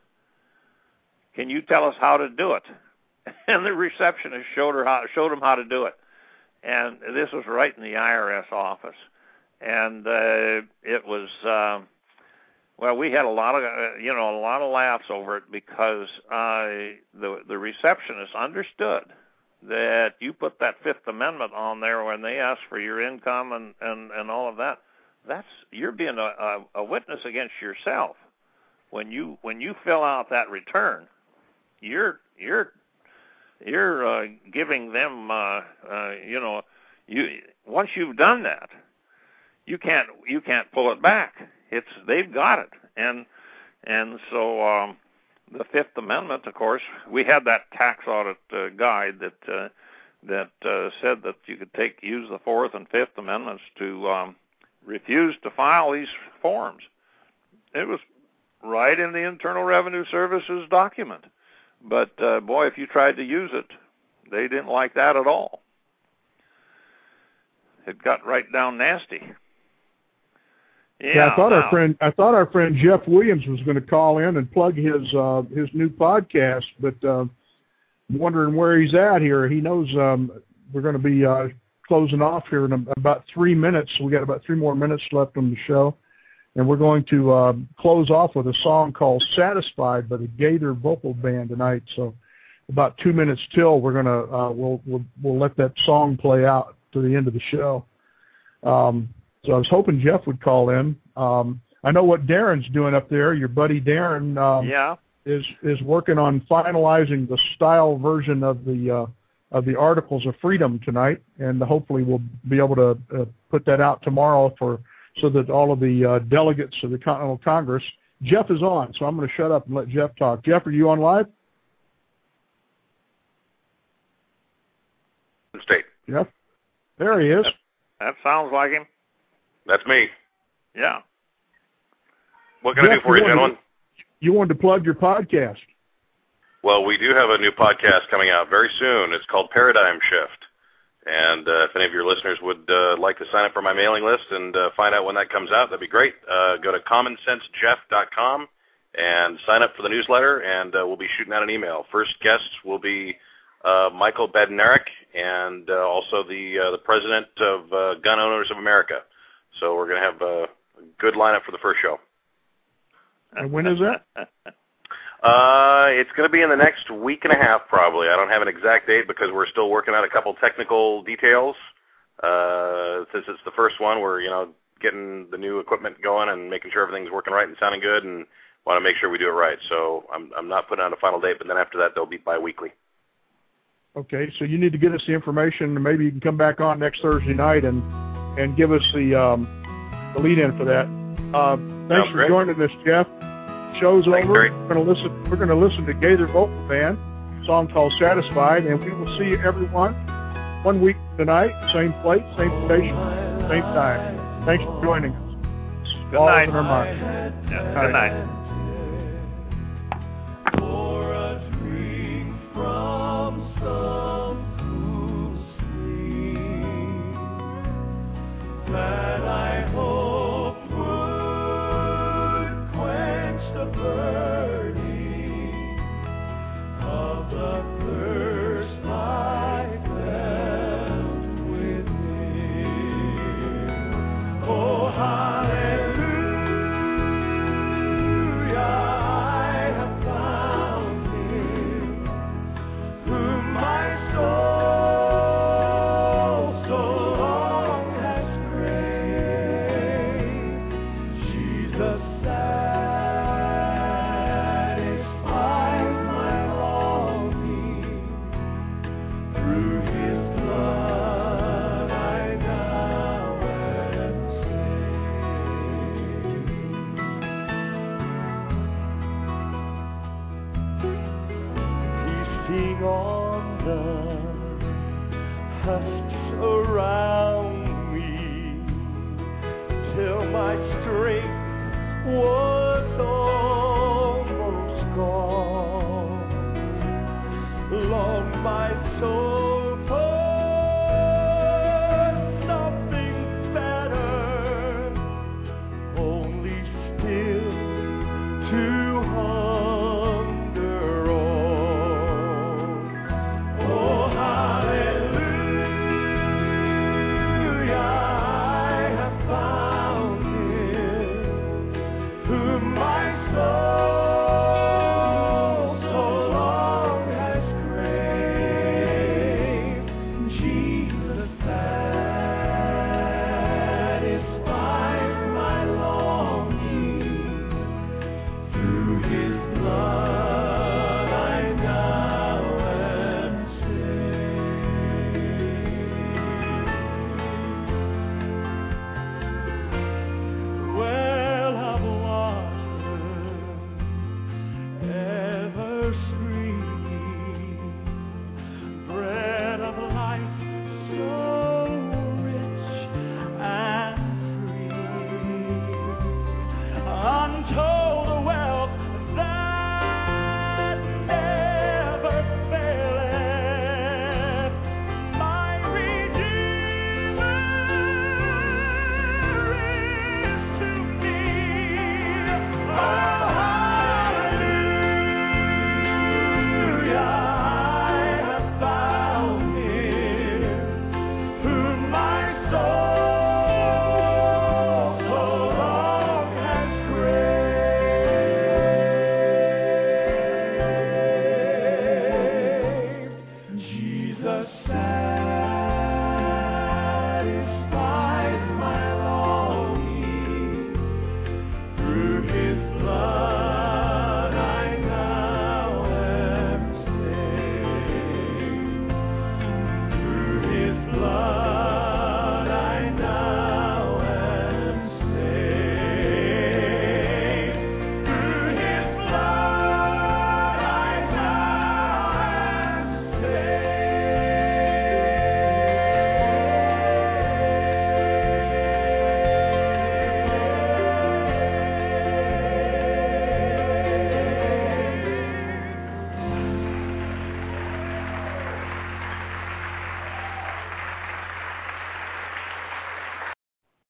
Can you tell us how to do it? And the receptionist showed her how, showed them how to do it. And this was right in the I R S office. And uh, it was, uh, well, we had a lot of, uh, you know, a lot of laughs over it because uh, the the receptionist understood that you put that Fifth Amendment on there when they ask for your income and, and, and all of that. That's, you're being a, a, a witness against yourself. When you when you fill out that return, you're you're you're uh, giving them, uh, uh, you know, you once you've done that, you can't you can't pull it back. It's they've got it, and and so um, the Fifth Amendment, of course, we had that tax audit uh, guide that uh, that uh, said that you could take use the Fourth and Fifth Amendments to um, refuse to file these forms. It was right in the Internal Revenue Service's document. But, uh, boy, if you tried to use it, they didn't like that at all. It got right down nasty. Yeah, yeah I thought now, our friend I thought our friend Jeff Williams was going to call in and plug his uh, his new podcast, but uh, I'm wondering where he's at here. He knows um, we're going to be uh, closing off here in about three minutes. We got about three more minutes left on the show. And we're going to uh, close off with a song called Satisfied by the Gaither Vocal Band tonight. So about two minutes till, we're going to, uh, we'll, we'll, we'll let that song play out to the end of the show. Um, so I was hoping Jeff would call in. Um, I know what Darren's doing up there. Your buddy Darren um, yeah. is, is working on finalizing the style version of the, uh, of the Articles of Freedom tonight. And hopefully we'll be able to uh, put that out tomorrow for so that all of the uh, delegates of the Continental Congress. Jeff is on, so I'm going to shut up and let Jeff talk. Jeff, are you on live? State. Jeff? There he is. That, that sounds like him. That's me. Yeah. What can Jeff, I do for you, you gentlemen? To, you wanted to plug your podcast. Well, we do have a new podcast coming out very soon. It's called Paradigm Shift. And uh, if any of your listeners would uh, like to sign up for my mailing list and uh, find out when that comes out, that'd be great. Uh, go to common sense jeff dot com and sign up for the newsletter, and uh, we'll be shooting out an email. First guests will be uh, Michael Badnarik and uh, also the uh, the president of uh, Gun Owners of America. So we're going to have a good lineup for the first show. And when is that? Uh, it's going to be in the next week and a half, probably. I don't have an exact date because we're still working out a couple technical details. Uh, since it's the first one, we're, you know, getting the new equipment going and making sure everything's working right and sounding good, and want to make sure we do it right. So I'm I'm not putting out a final date, but then after that, they'll be bi-weekly. Okay, so you need to get us the information, and maybe you can come back on next Thursday night and and give us the um, the lead-in for that. Uh, thanks Sounds for great. joining us, Jeff. Show's Thanks, over. Barry. We're going to listen. We're going to listen to Gaither Vocal Band, a song called "Satisfied," and we will see everyone one week tonight, same place, same station, same time. Thanks for joining us. Good All night. in our mind. Yeah, good night. Whoa.